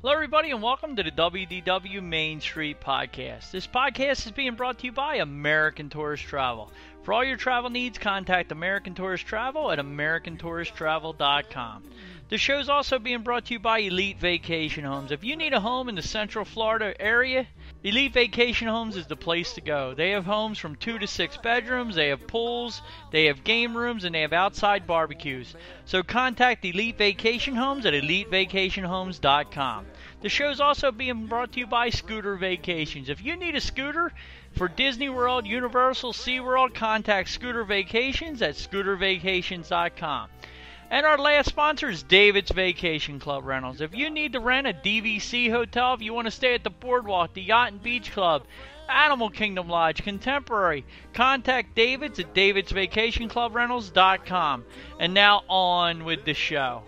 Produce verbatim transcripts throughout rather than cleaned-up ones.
Hello, everybody, and welcome to the W D W Main Street Podcast. This podcast is being brought to you by American Tourist Travel. For all your travel needs, contact American Tourist Travel at american tourist travel dot com. The show is also being brought to you by Elite Vacation Homes. If you need a home in the Central Florida area, Elite Vacation Homes is the place to go. They have homes from two to six bedrooms, they have pools, they have game rooms, and they have outside barbecues. So contact Elite Vacation Homes at elite vacation homes dot com. The show is also being brought to you by Scooter Vacations. If you need a scooter for Disney World, Universal, SeaWorld, contact Scooter Vacations at scooter vacations dot com. And our last sponsor is David's Vacation Club Rentals. If you need to rent a D V C hotel, if you want to stay at the Boardwalk, the Yacht and Beach Club, Animal Kingdom Lodge, Contemporary, contact David's at davids vacation club rentals dot com. And now on with the show.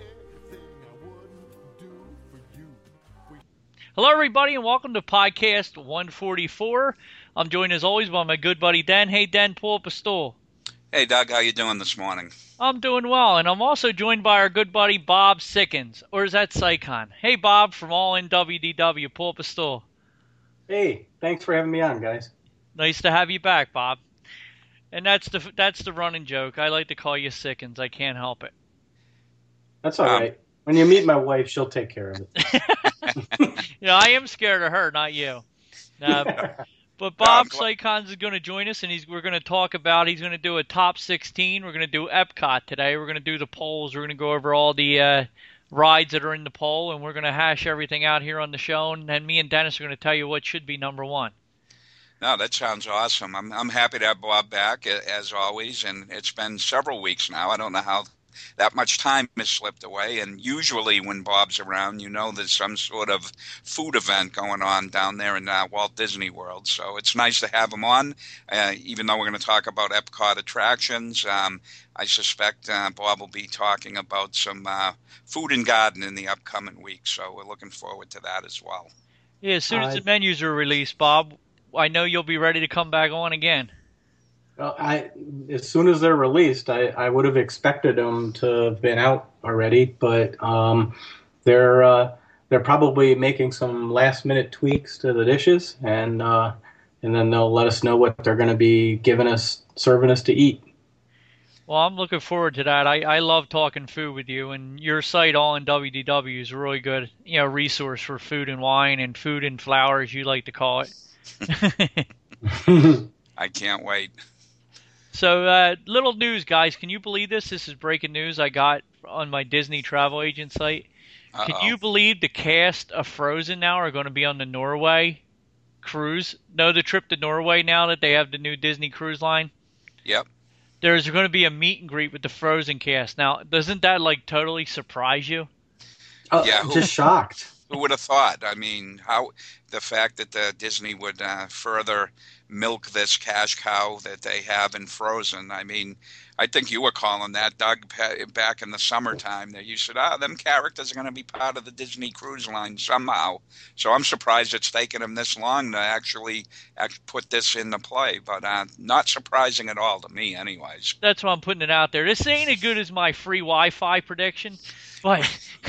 Hello, everybody, and welcome to podcast one forty-four. I'm joined, as always, by my good buddy Den. Hey, Den, pull up a stool. Hey, Doug, how you doing this morning? I'm doing well, and I'm also joined by our good buddy Bob Sickens, or is that Sycon? Hey, Bob, from All In W D W, pull up a stool. Hey, thanks for having me on, guys. Nice to have you back, Bob. And that's the that's the running joke. I like to call you Sickens. I can't help it. That's all um, right. When you meet my wife, she'll take care of it. You know, I am scared of her, not you. Uh, But Bob no, Sycons is going to join us, and he's we're going to talk about, he's going to do a top sixteen. We're going to do Epcot today. We're going to do the polls. We're going to go over all the uh, rides that are in the poll, and we're going to hash everything out here on the show. And, and me and Dennis are going to tell you what should be number one. No, that sounds awesome. I'm I'm happy to have Bob back, as always, and it's been several weeks now. I don't know how that much time has slipped away, and usually when Bob's around, you know there's some sort of food event going on down there in uh, Walt Disney World. So it's nice to have him on, uh, even though we're going to talk about Epcot attractions. Um, I suspect uh, Bob will be talking about some uh, food and garden in the upcoming week, so we're looking forward to that as well. Yeah, as soon as uh, the menus are released, Bob, I know you'll be ready to come back on again. Well, I, as soon as they're released, I, I would have expected them to have been out already, but um, they're uh, they're probably making some last minute tweaks to the dishes, and uh, and then they'll let us know what they're going to be giving us, serving us to eat. Well, I'm looking forward to that. I, I love talking food with you, and your site, All In W D W, is a really good, you know, resource for food and wine and food and flour, as you like to call it. I can't wait. So, uh, little news, guys. Can you believe this? This is breaking news I got on my Disney travel agent site. Uh-oh. Can you believe the cast of Frozen now are going to be on the Norway cruise? Know the trip to Norway now that they have the new Disney Cruise Line? Yep. There's going to be a meet and greet with the Frozen cast. Now, doesn't that, like, totally surprise you? Uh, yeah. Who, just shocked. Who would have thought? I mean, how the fact that the Disney would uh, further milk this cash cow that they have in Frozen. I mean, I think you were calling that, Doug, back in the summertime, that you said, ah, them characters are going to be part of the Disney Cruise Line somehow. So I'm surprised it's taken them this long to actually, actually put this into play, but uh, not surprising at all to me anyways. That's why I'm putting it out there. This ain't as good as my free Wi-Fi prediction, but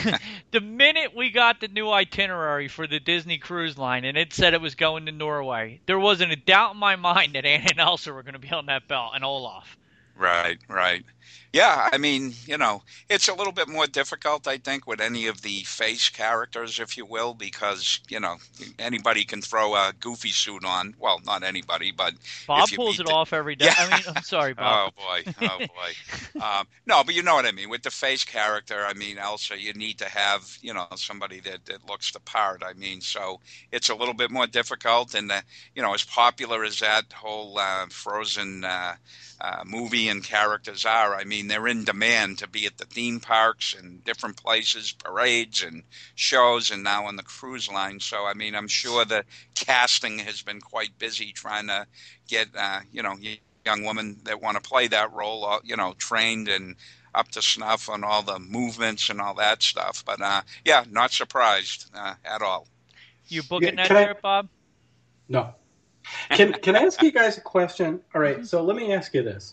the minute we got the new itinerary for the Disney Cruise Line and it said it was going to Norway, there wasn't a doubt in my mind that Anna and Elsa were going to be on that belt, and Olaf. Right, right. Yeah, I mean, you know, it's a little bit more difficult, I think, with any of the face characters, if you will, because, you know, anybody can throw a Goofy suit on. Well, not anybody, but Bob pulls it the... off every day. Yeah. I mean, I'm sorry, Bob. Oh, boy. Oh, boy. um, no, but you know what I mean. With the face character, I mean, Elsa, you need to have, you know, somebody that, that looks the part. I mean, so it's a little bit more difficult. And, uh, you know, as popular as that whole uh, Frozen uh, uh, movie and characters are, I mean, they're in demand to be at the theme parks and different places, parades and shows, and now on the cruise line. So, I mean, I'm sure the casting has been quite busy trying to get, uh, you know, young women that want to play that role, uh, you know, trained and up to snuff on all the movements and all that stuff. But, uh, yeah, not surprised uh, at all. You booking yeah, that I, trip, Bob? No. Can Can I ask you guys a question? All right, so let me ask you this.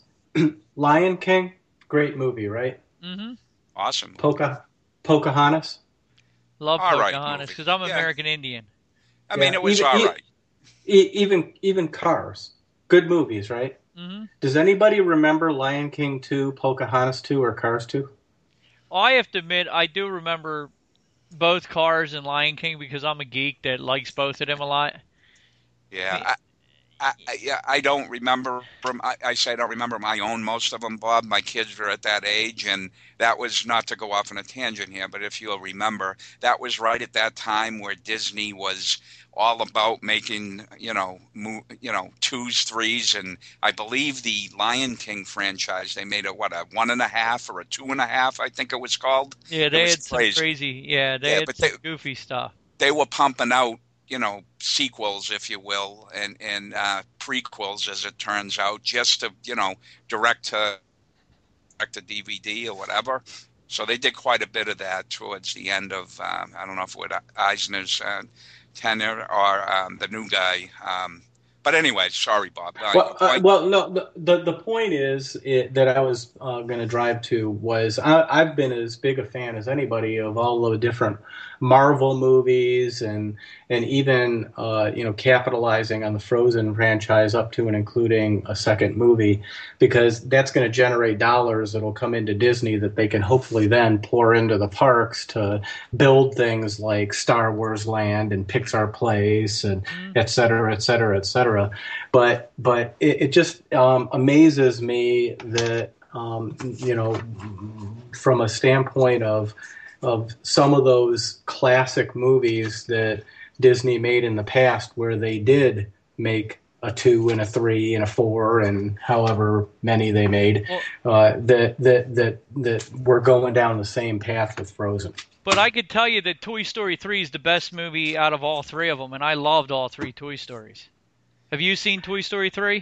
Lion King, great movie, right? Mm-hmm. Awesome. Poca, Pocahontas? Love all right Pocahontas movie. because I'm Yeah. American Indian. I Yeah, mean, it was even, all e- right. e- even even Cars, good movies, right? hmm Does anybody remember Lion King two, Pocahontas two, or Cars two? Well, I have to admit, I do remember both Cars and Lion King because I'm a geek that likes both of them a lot. Yeah, Me- I, I, I- yeah, I don't remember them. I, I say I don't remember my own most of them, Bob. My kids were at that age, and that was not to go off on a tangent here, but if you'll remember, that was right at that time where Disney was all about making, you know, mo- you know, twos, threes, and I believe the Lion King franchise, they made a what, a one and a half or a two and a half, I think it was called. Yeah, It they was had some crazy. crazy. Yeah, they Yeah, had but some they goofy stuff. they were pumping out, you know, sequels, if you will, and and uh, prequels, as it turns out, just to, you know, direct to direct to D V D or whatever. So they did quite a bit of that towards the end of um, I don't know if it was Eisner's uh, tenure or um, the new guy. Um, but anyway, sorry, Bob. Uh, your Well, uh, point? well, no. The the, the point is it, that I was uh, going to drive to was I, I've been as big a fan as anybody of all the different Marvel movies and and even uh, you know capitalizing on the Frozen franchise up to and including a second movie because that's going to generate dollars that'll come into Disney that they can hopefully then pour into the parks to build things like Star Wars Land and Pixar Place and Mhm. et cetera, et cetera, et cetera. But but it, it just um, amazes me that um, you know from a standpoint of of some of those classic movies that Disney made in the past, where they did make a two and a three and a four and however many they made, Well, uh, that that that that we're going down the same path with Frozen. but I could tell you that Toy Story three is the best movie out of all three of them, and I loved all three Toy Stories. Have you seen Toy Story three?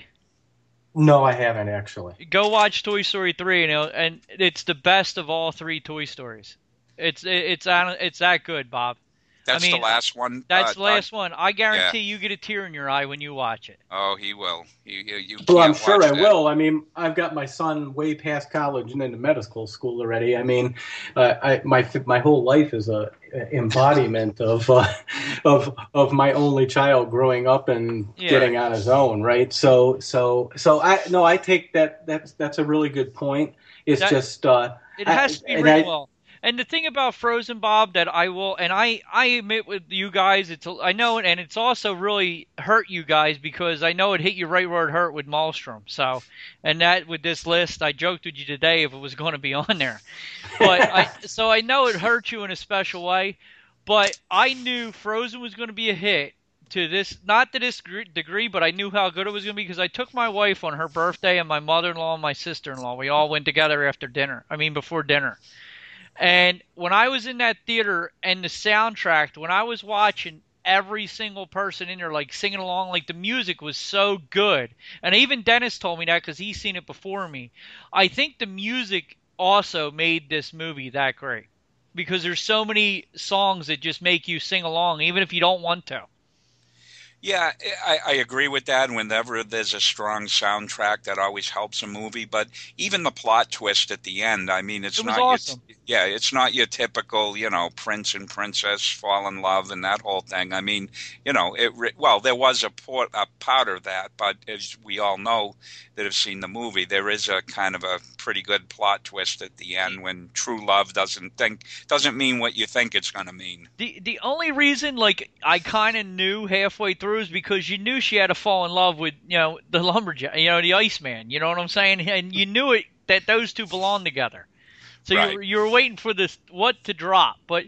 No, I haven't actually. Go watch Toy Story three, and it'll- and it's the best of all three Toy Stories. It's it's it's that good, Bob. That's I mean, the last one. That's uh, the last one. I guarantee yeah. you get a tear in your eye when you watch it. Oh, he will. You you, you Well, I'm can't sure watch I that. will. I mean, I've got my son way past college and into medical school already. I mean, uh, I, my my whole life is a embodiment of uh, of of my only child growing up and Yeah. getting on his own, right? So so so I no, I take that. That's that's a really good point. It's That- just uh, It I- has to be and written I- well. And the thing about Frozen, Bob, that I will, and I, I admit with you guys, it's I know it, and it's also really hurt you guys because I know it hit you right where it hurt with Maelstrom. So, and that with this list, I joked with you today if it was going to be on there, but I, so I know it hurt you in a special way. But I knew Frozen was going to be a hit to this, not to this gr- degree, but I knew how good it was going to be because I took my wife on her birthday and my mother-in-law and my sister-in-law. We all went together after dinner. I mean, before dinner. And when I was in that theater and the soundtrack, when I was watching every single person in there like singing along, like the music was so good. And even Dennis told me that because he's seen it before me. I think the music also made this movie that great because there's so many songs that just make you sing along, even if you don't want to. Yeah, I, I agree with that. Whenever there's a strong soundtrack, that always helps a movie. But even the plot twist at the end, I mean, it's It was not awesome. your, yeah, it's not your typical, you know, prince and princess fall in love and that whole thing. I mean, you know, it well, there was a, port, a part of that, but as we all know that have seen the movie, there is a kind of a pretty good plot twist at the end when true love doesn't think doesn't mean what you think it's going to mean. The the only reason, like, I kind of knew halfway through is because you knew she had to fall in love with, you know, the lumberjack, you know, the Iceman. You know what I'm saying? And you knew it that those two belonged together. So Right. you were, you were waiting for this what to drop. But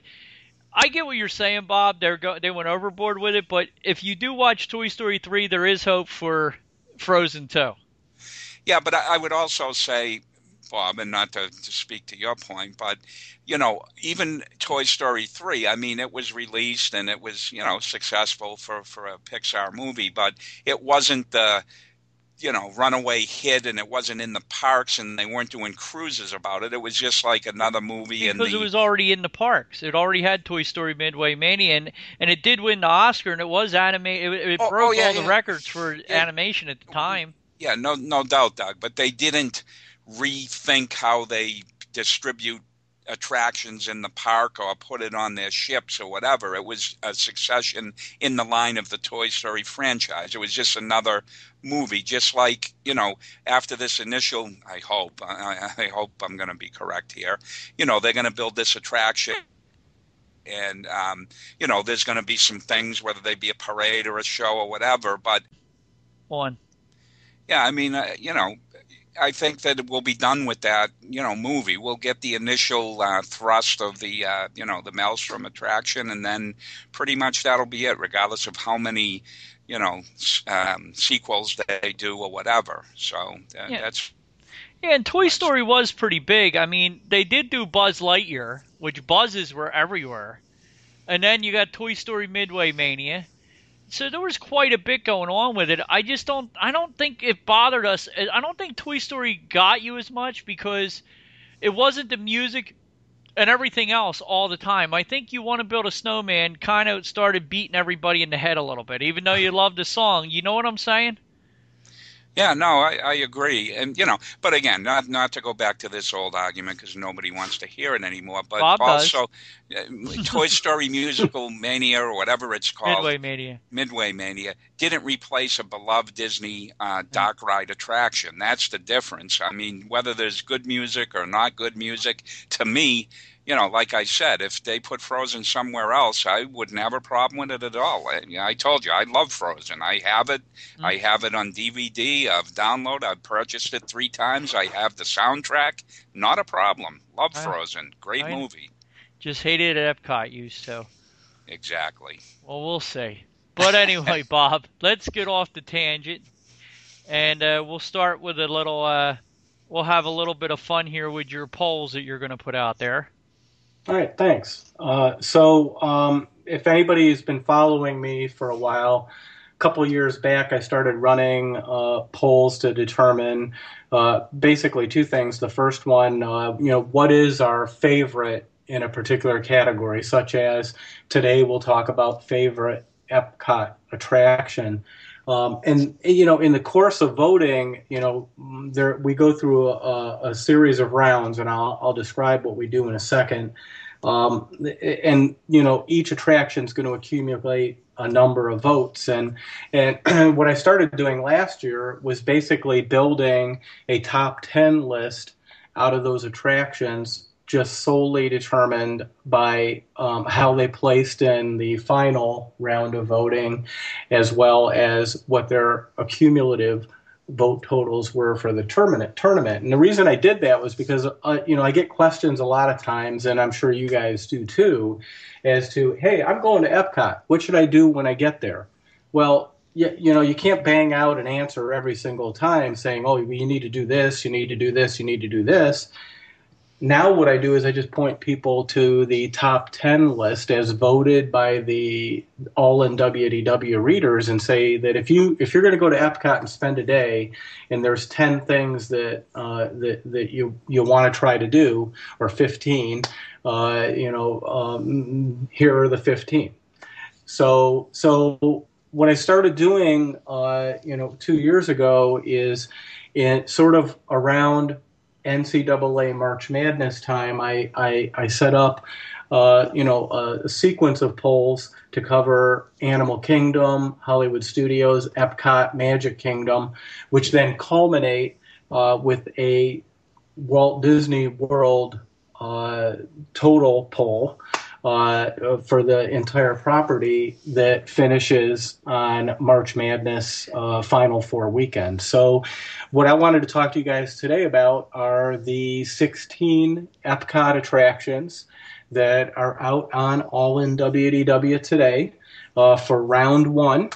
I get what you're saying, Bob. They're go, they went overboard with it. But if you do watch Toy Story three, there is hope for Frozen two. Yeah, but I, I would also say, Bob, and not to, to speak to your point, but, you know, even Toy Story three, I mean, it was released and it was, you know, successful for, for a Pixar movie, but it wasn't the, you know, runaway hit and it wasn't in the parks and they weren't doing cruises about it. It was just like another movie. Because in the, it was already in the parks. It already had Toy Story Midway Mania, and, and it did win the Oscar, and it was animated. It, it Oh, broke oh, yeah, all the yeah. records for animation at the time. Yeah, no, no doubt, Doug. But they didn't rethink how they distribute attractions in the park or put it on their ships or whatever. It was a succession in the line of the Toy Story franchise. It was just another movie, just like, you know, after this initial, I hope, I, I hope I'm going to be correct here, you know, they're going to build this attraction. And, um, you know, there's going to be some things, whether they be a parade or a show or whatever. But, One. yeah, I mean, uh, you know, I think that we'll be done with that, you know, movie. We'll get the initial uh, thrust of the, uh, you know, the Maelstrom attraction, and then pretty much that'll be it, regardless of how many, you know, um, sequels they do or whatever. So uh, yeah. that's... Yeah, and Toy Story was pretty big. I mean, they did do Buzz Lightyear, which buzzes were everywhere. And then you got Toy Story Midway Mania. So there was quite a bit going on with it. I just don't I don't think it bothered us. I don't think Toy Story got you as much because it wasn't the music and everything else all the time. I think You Want to Build a Snowman kind of started beating everybody in the head a little bit, even though you loved the song. You know what I'm saying? Yeah, no, I, I agree. And, you know, but again, not not to go back to this old argument because nobody wants to hear it anymore, but Bob also uh, Toy Story Musical Mania or whatever it's called. Midway Mania. Midway Mania didn't replace a beloved Disney uh, dock ride attraction. That's the difference. I mean, whether there's good music or not good music, to me, you know, like I said, if they put Frozen somewhere else, I wouldn't have a problem with it at all. I, I told you, I love Frozen. I have it. Mm. I have it on D V D. I've downloaded. I've purchased it three times. I have the soundtrack. Not a problem. Love I, Frozen. Great I movie. Just hated it at Epcot, used to. Exactly. Well, we'll see. But anyway, Bob, let's get off the tangent. And uh, we'll start with a little, uh, we'll have a little bit of fun here with your polls that you're going to put out there. All right, thanks. Uh, so um, if anybody's been following me for a while, a couple of years back I started running uh, polls to determine uh, basically two things. The first one, uh, you know, what is our favorite in a particular category, such as today we'll talk about favorite Epcot attraction. Um, and, you know, in the course of voting, you know, there we go through a, a series of rounds, and I'll, I'll describe what we do in a second. Um, and, you know, each attraction is going to accumulate a number of votes. And, and what I started doing last year was basically building a top ten list out of those attractions, just solely determined by um, how they placed in the final round of voting, as well as what their accumulative vote totals were for the tournament. Tournament. And the reason I did that was because, uh, you know, I get questions a lot of times, and I'm sure you guys do too, as to, hey, I'm going to Epcot. What should I do when I get there? Well, you, you know, you can't bang out an answer every single time saying, oh, you need to do this, you need to do this, you need to do this. Now what I do is I just point people to the top ten list as voted by the all-in W D W readers and say that if, you, if you're going to go to Epcot and spend a day and there's ten things that uh, that, that you, you want to try to do, or fifteen, uh, you know, um, here are the fifteen. So, so what I started doing, uh, you know, two years ago is in sort of around N C double A March Madness time, I, I, I set up, uh, you know, a, a sequence of polls to cover Animal Kingdom, Hollywood Studios, Epcot, Magic Kingdom, which then culminate uh, with a Walt Disney World uh, total poll uh, for the entire property that finishes on March Madness uh, Final Four weekend. So what I wanted to talk to you guys today about are the sixteen Epcot attractions that are out on All-In W D W today uh, for round one.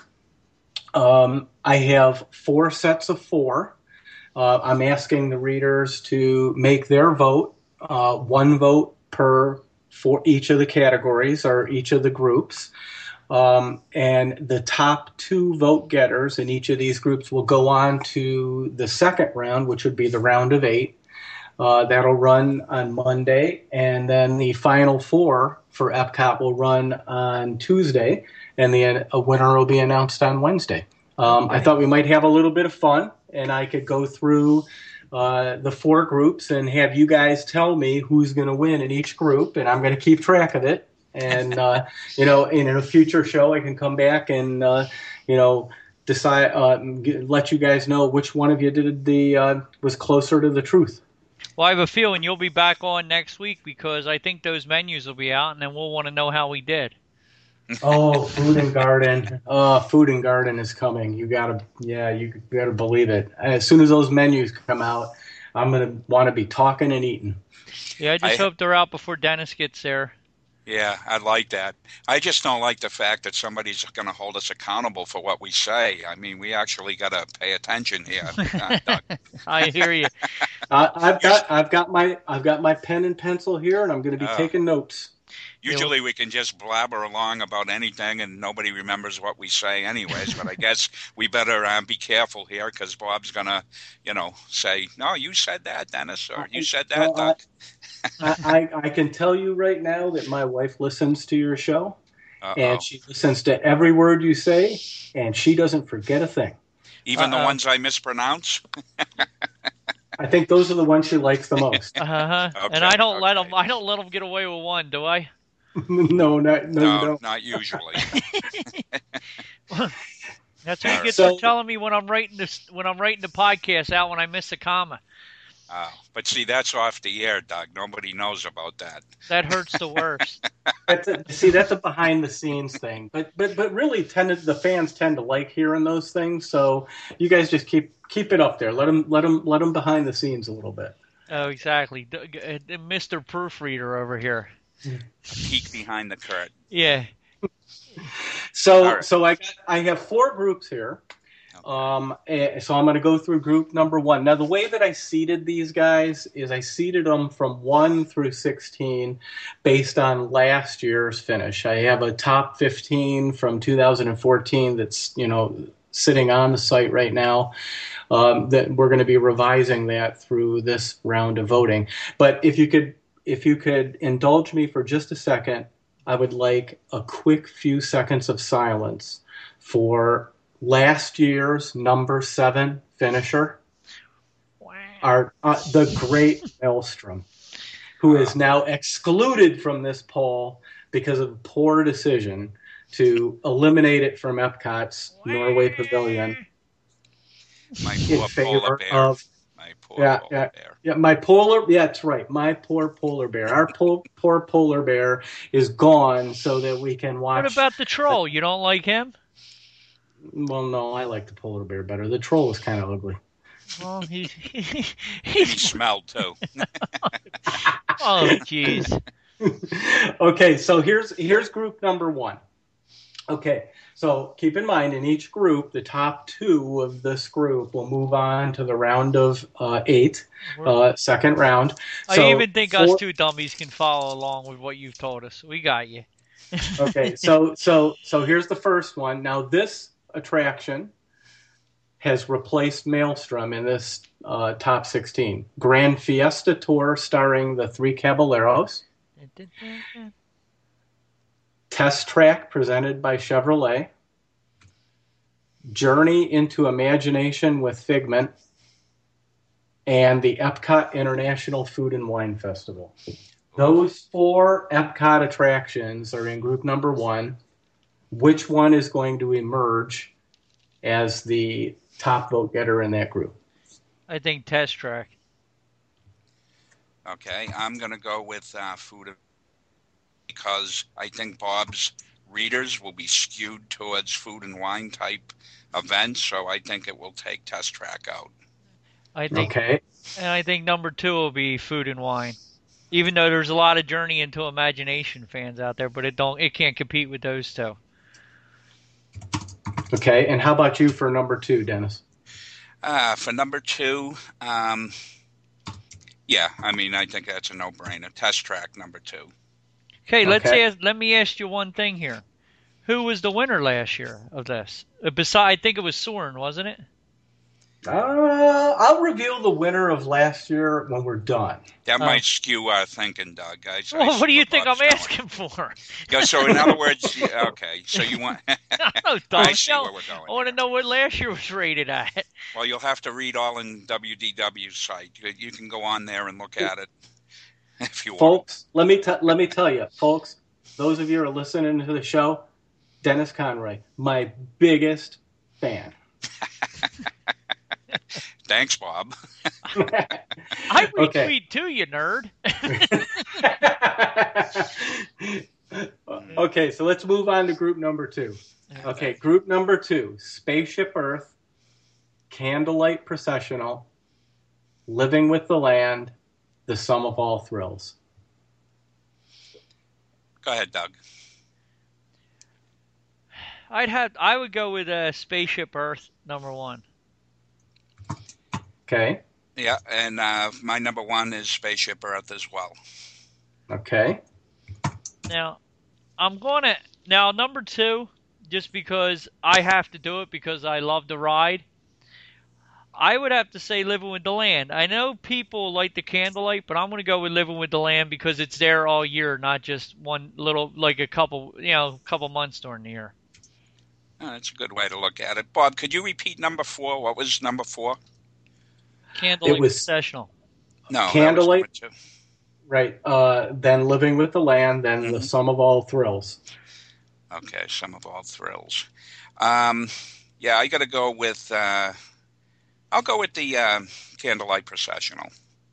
Um, I have four sets of four. Uh, I'm asking the readers to make their vote, uh, one vote per for each of the categories or each of the groups. Um, and the top two vote getters in each of these groups will go on to the second round, which would be the round of eight. Uh, that'll run on Monday. And then the final four for Epcot will run on Tuesday. And the a winner will be announced on Wednesday. Um, I thought we might have a little bit of fun, and I could go through uh, the four groups and have you guys tell me who's going to win in each group, and I'm going to keep track of it. And uh, you know, in a future show, I can come back and uh, you know decide, uh, get, let you guys know which one of you did the uh, was closer to the truth. Well, I have a feeling you'll be back on next week because I think those menus will be out, and then we'll want to know how we did. Oh, Food and Garden. Oh, Food and Garden is coming. You gotta, yeah, you gotta believe it. As soon as those menus come out, I'm gonna want to be talking and eating. Yeah, I just I, hope they're out before Dennis gets there. Yeah, I like that. I just don't like the fact that somebody's going to hold us accountable for what we say. I mean, we actually got to pay attention here. I hear you. Uh, I've got, I've got my, I've got my pen and pencil here, and I'm going to be uh, taking notes. Usually we can just blabber along about anything and nobody remembers what we say anyways, but I guess we better uh, be careful here because Bob's going to, you know, say, no, you said that, Dennis, or you said that, well, Doug. I, I, I can tell you right now that my wife listens to your show, Uh-oh. and she listens to every word you say, and she doesn't forget a thing. Even Uh-oh. the ones I mispronounce? I think those are the ones she likes the most. Uh-huh. Okay, and I don't okay. let them. I don't let them get away with one, do I? no, not, no, no, you don't. Not usually. That's what you get so, for telling me when I'm writing this when I'm writing the podcast out when I miss a comma. Uh, but see, that's off the air, Doug. Nobody knows about that. That hurts the worst. That's a, see, that's a behind the scenes thing. But but but really, tend to, the fans tend to like hearing those things. So you guys just keep keep it up there. Let them let them let them behind the scenes a little bit. Oh, exactly, Mister Proofreader over here. Peek behind the curtain. Yeah. So right. so I got, I have four groups here. Um, so I'm going to go through group number one. Now, the way that I seeded these guys is I seeded them from one through sixteen based on last year's finish. I have a top fifteen from two thousand fourteen that's, you know, sitting on the site right now. Um, that we're going to be revising that through this round of voting. But if you could, if you could indulge me for just a second, I would like a quick few seconds of silence for last year's number seven finisher, wow. our uh, the great Maelstrom, who is now excluded from this poll because of a poor decision to eliminate it from Epcot's wow. Norway Pavilion my in poor favor polar bear. of my poor yeah, polar yeah, bear. yeah, my polar. Yeah, that's right. My poor polar bear. Our po- poor polar bear is gone, so that we can watch. What about the troll? You don't like him? Well, no, I like the polar bear better. The troll is kind of ugly. Well, he he, he, he smelled too. Oh, jeez. Okay, so here's here's group number one. Okay, so keep in mind, in each group, the top two of this group will move on to the round of uh, eight, uh, second round. I so even think four... us two dummies can follow along with what you've told us. We got you. Okay, so so so here's the first one. Now, this attraction has replaced Maelstrom in this uh, top sixteen. Grand Fiesta Tour starring the Three Caballeros. Test Track presented by Chevrolet. Journey into Imagination with Figment. And the Epcot International Food and Wine Festival. Those four Epcot attractions are in group number one. Which one is going to emerge as the top vote getter in that group? I think Test Track. Okay, I'm going to go with uh, Food because I think Bob's readers will be skewed towards food and wine type events, so I think it will take Test Track out. I think, okay. And I think number two will be Food and Wine. Even though there's a lot of Journey into Imagination fans out there, but it don't it can't compete with those two. Okay, and how about you for number two, Dennis? Uh, for number two, um, yeah, I mean, I think that's a no-brainer. Test Track number two. Okay, let's okay. ask, let me ask you one thing here. Who was the winner last year of this? Uh, beside, I think it was Soarin', wasn't it? Uh, I'll reveal the winner of last year when we're done. That Oh. might skew our thinking, Doug. I, I Well, see what do you where think I'm Bob's going. asking for? Yeah, so in other words, yeah, okay. So you want? no, I don't see know. where we're going. I want to know what last year was rated at. Well, you'll have to read all in W D W's site. You, you can go on there and look at it if you want. Folks, let me t- let me tell you, folks. Those of you who are listening to the show, Dennis Conroy, my biggest fan. Thanks, Bob. I retweet Okay. too, you nerd. Okay, so let's move on to group number two. Okay, group number two, Spaceship Earth, Candlelight Processional, Living with the Land, The Sum of All Thrills. Go ahead, Doug. I'd have. I would go with uh, Spaceship Earth number one. Okay, Yeah, and uh, my number one is Spaceship Earth as well. okay. Now, I'm going to now number two, just because I have to do it because I love the ride. I would have to say Living with the Land. I know people like the Candlelight, but I'm going to go with Living with the Land because it's there all year, not just one little, like a couple, you know, couple months during the year. Oh, that's a good way to look at it. Bob, could you repeat number four? What was number four? Candlelight It was- Processional. No, Candlelight. that was number two. Right. Uh, then Living with the Land, then The Mhm. Sum of All Thrills. Okay, Sum of All Thrills. Um, yeah, I got to go with. Uh, I'll go with the uh, Candlelight Processional.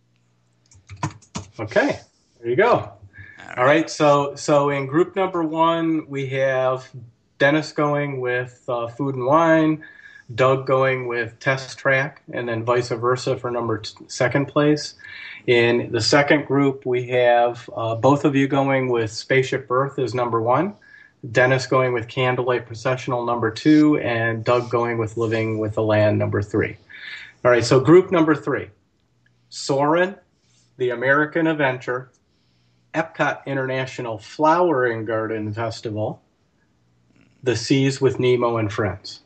Okay, there you go. All right. So, so in group number one, we have Dennis going with uh, Food and Wine, Doug going with Test Track, and then vice versa for number t- second place. In the second group, we have uh, both of you going with Spaceship Earth as number one, Dennis going with Candlelight Processional number two, and Doug going with Living with the Land number three. All right, so group number three, Soarin', the American Adventure, Epcot International Flower and Garden Festival, The Seas with Nemo and Friends.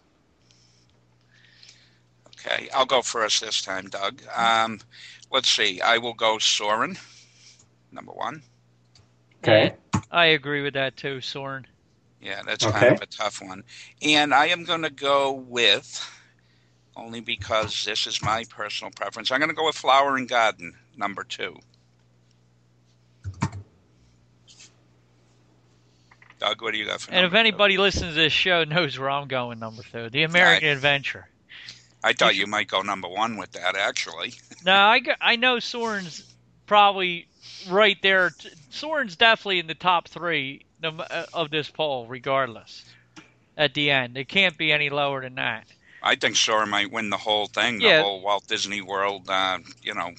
Okay, I'll go first this time, Doug. Um, let's see. I will go Soarin', number one. Okay. I agree with that too, Soren. Yeah, that's Okay. kind of a tough one. And I am going to go with, only because this is my personal preference, I'm going to go with Flower and Garden, number two. Doug, what do you got for And if number two? anybody listens to this show knows where I'm going, number two, the American Right. Adventure. I thought you might go number one with that, actually. Now, I, go- I know Soren's probably right there. T- Soren's definitely in the top three no m- uh, of this poll, regardless. At the end, it can't be any lower than that. I think Sora might win the whole thing, the Yeah. whole Walt Disney World, uh, you know,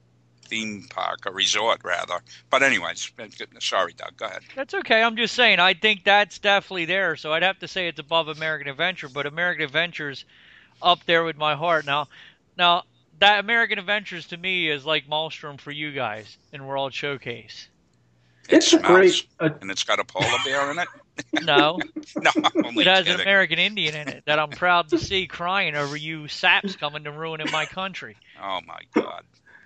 theme park, or resort, rather. But anyways, sorry, Doug, go ahead. That's okay. I'm just saying. I think that's definitely there. So I'd have to say it's above American Adventure, but American Adventure's up there with my heart. Now, now that American Adventures to me is like Maelstrom for you guys in World Showcase. It It's a smells, great. Uh, and it's got a polar bear in it. No, No, I'm only it has kidding. an American Indian in it that I'm proud to see crying over you saps coming to ruining my country. Oh my God.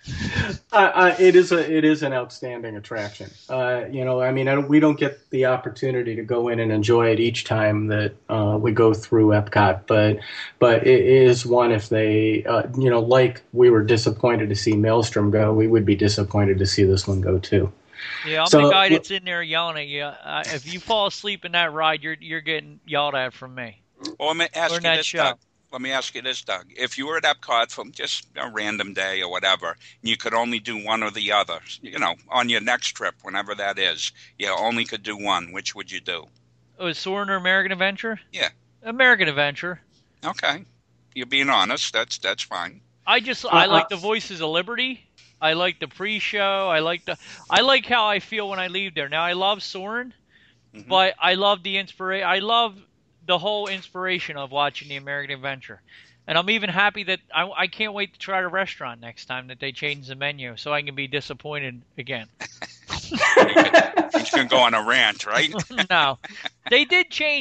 uh, uh, it is a it is an outstanding attraction. Uh, you know, I mean, I don't, we don't get the opportunity to go in and enjoy it each time that uh, we go through Epcot, but but it is one. If they, uh, you know, like we were disappointed to see Maelstrom go, we would be disappointed to see this one go too. Yeah, I'm So, the guy look- that's in there yelling at you. Uh, if you fall asleep in that ride, you're you're getting yelled at from me. Well, let me ask Or you that this, show. Doug. Let me ask you this, Doug. If you were at Epcot from just a random day or whatever, and you could only do one or the other, you know, on your next trip, whenever that is, you only could do one, which would you do? Oh, is Soren or American Adventure? Yeah. American Adventure. Okay. You're being honest. That's that's fine. I just I Uh, like uh, the Voices of Liberty. I like the pre-show. I like the I like how I feel when I leave there. Now I love Soren, Mhm. but I love the inspiration. I love the whole inspiration of watching the American Adventure, and I'm even happy that I, I can't wait to try the restaurant next time that they change the menu, so I can be disappointed again. You can go on a rant, right? No, they did change it.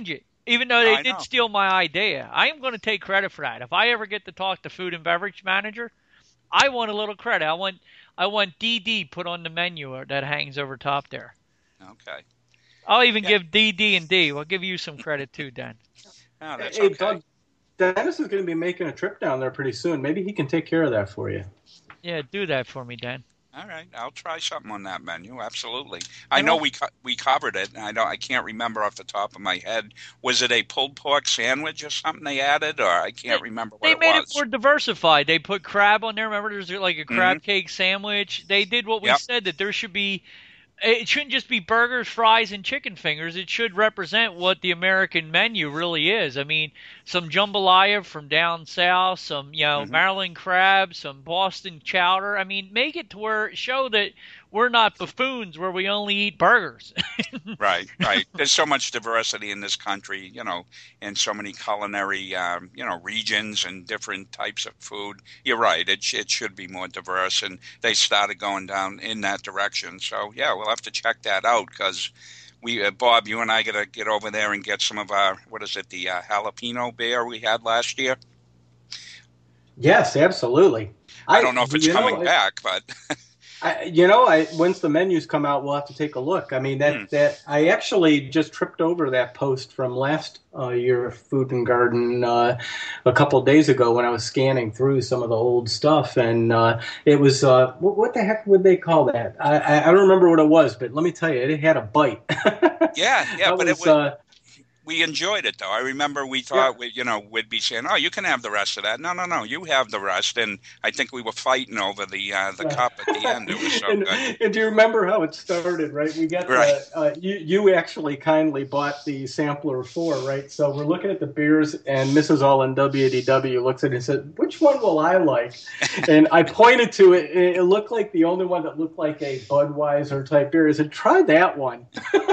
Even though they I did know. steal my idea. I am going to take credit for that. If I ever get to talk to food and beverage manager, I want a little credit. I want I want D D put on the menu that hangs over top there. Okay. I'll even Yeah. give D D and D. We'll give you some credit too, Dan. Oh, that's Hey, okay. Doug, Dennis is going to be making a trip down there pretty soon. Maybe he can take care of that for you. Yeah, do that for me, Dan. All right, I'll try something on that menu. Absolutely. I know we co- we covered it. And I don't. I can't remember off the top of my head. Was it a pulled pork sandwich or something they added, or I can't They- remember what They it made was. it more diversified. They put crab on there. Remember, there's like a crab Mhm. cake sandwich. They did what we Yep. said, that there should be. It shouldn't just be burgers, fries, and chicken fingers. It should represent what the American menu really is. I mean, some jambalaya from down south, some you know Mhm. Maryland crab, some Boston chowder. I mean, make it to where show that we're not buffoons where we only eat burgers. Right, right. There's so much diversity in this country, you know, and so many culinary, um, you know, regions and different types of food. You're right. It sh- it should be more diverse, and they started going down in that direction. So yeah, we'll have to check that out because we, uh, Bob, you and I got to get over there and get some of our, what is it, the uh, jalapeno beer we had last year. Yes, absolutely. I don't know if it's you know, coming I- back, but I, you know, I once the menus come out, we'll have to take a look. I mean, that Hmm. that I actually just tripped over that post from last uh, year Food and Garden uh, a couple of days ago when I was scanning through some of the old stuff, and uh, it was uh, what, what the heck would they call that? I, I I don't remember what it was, but let me tell you, it had a bite. yeah, yeah, That but it was. uh, We enjoyed it, though. I remember we thought, we, you know, we'd be saying, "Oh, you can have the rest of that." No, no, no, you have the rest. And I think we were fighting over the uh, the cup at the end. It was so and, good. and do you remember how it started, right? We got Right. the, uh, you, you actually kindly bought the sampler for, right? So we're looking at the beers, and Missus All in W D W looks at it and said, "Which one will I like?" And I pointed to it, and it looked like the only one that looked like a Budweiser type beer. I said, "Try that one."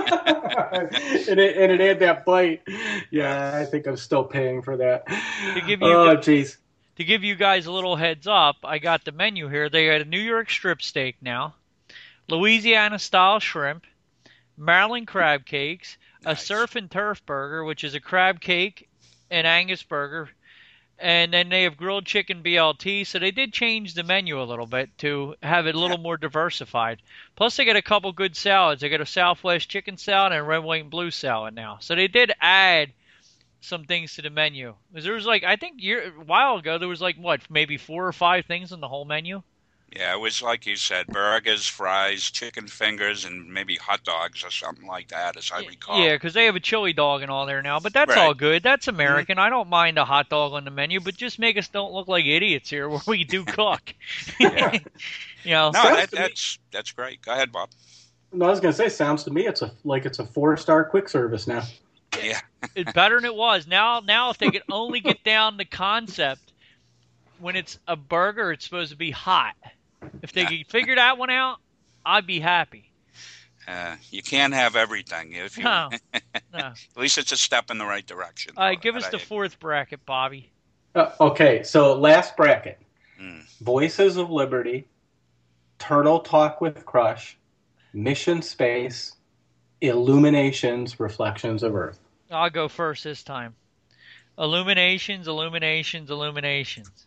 and, it, and it had that bite. Yeah, I think I'm still paying for that. To give you Oh, the- jeez. To give you guys a little heads up, I got the menu here. They got a New York strip steak now, Louisiana style shrimp, Maryland crab cakes, a Nice. surf and turf burger, which is a crab cake and Angus burger, and then they have grilled chicken B L T. So they did change the menu a little bit to have it a little more diversified. Plus, they got a couple good salads. They got a Southwest chicken salad and a red, white, and blue salad now. So they did add some things to the menu. 'Cause there was like, I think year, a while ago, there was like, what, maybe four or five things on the whole menu? Yeah, it was like you said, burgers, fries, chicken fingers, and maybe hot dogs or something like that, as I recall. Yeah, because they have a chili dog and all there now. But that's Right. all good. That's American. I don't mind a hot dog on the menu, but just make us don't look like idiots here where we do cook. Yeah. You know, No, Sounds that, to me- that's that's great. Go ahead, Bob. No, I was going to say, sounds to me it's a like it's a four star quick service now. Yeah, it's better than it was. Now, now if they could only get down the concept, when it's a burger, it's supposed to be hot. If they Yeah. could figure that one out, I'd be happy. uh, you can't have everything. If you, No, no. At least it's a step in the right direction. All right, though, give that us I the agree. fourth bracket, Bobby. Uh, okay, so last bracket. Mm. Voices of Liberty, Turtle Talk with Crush, Mission Space, Illuminations, Reflections of Earth. I'll go first this time. Illuminations, illuminations, illuminations.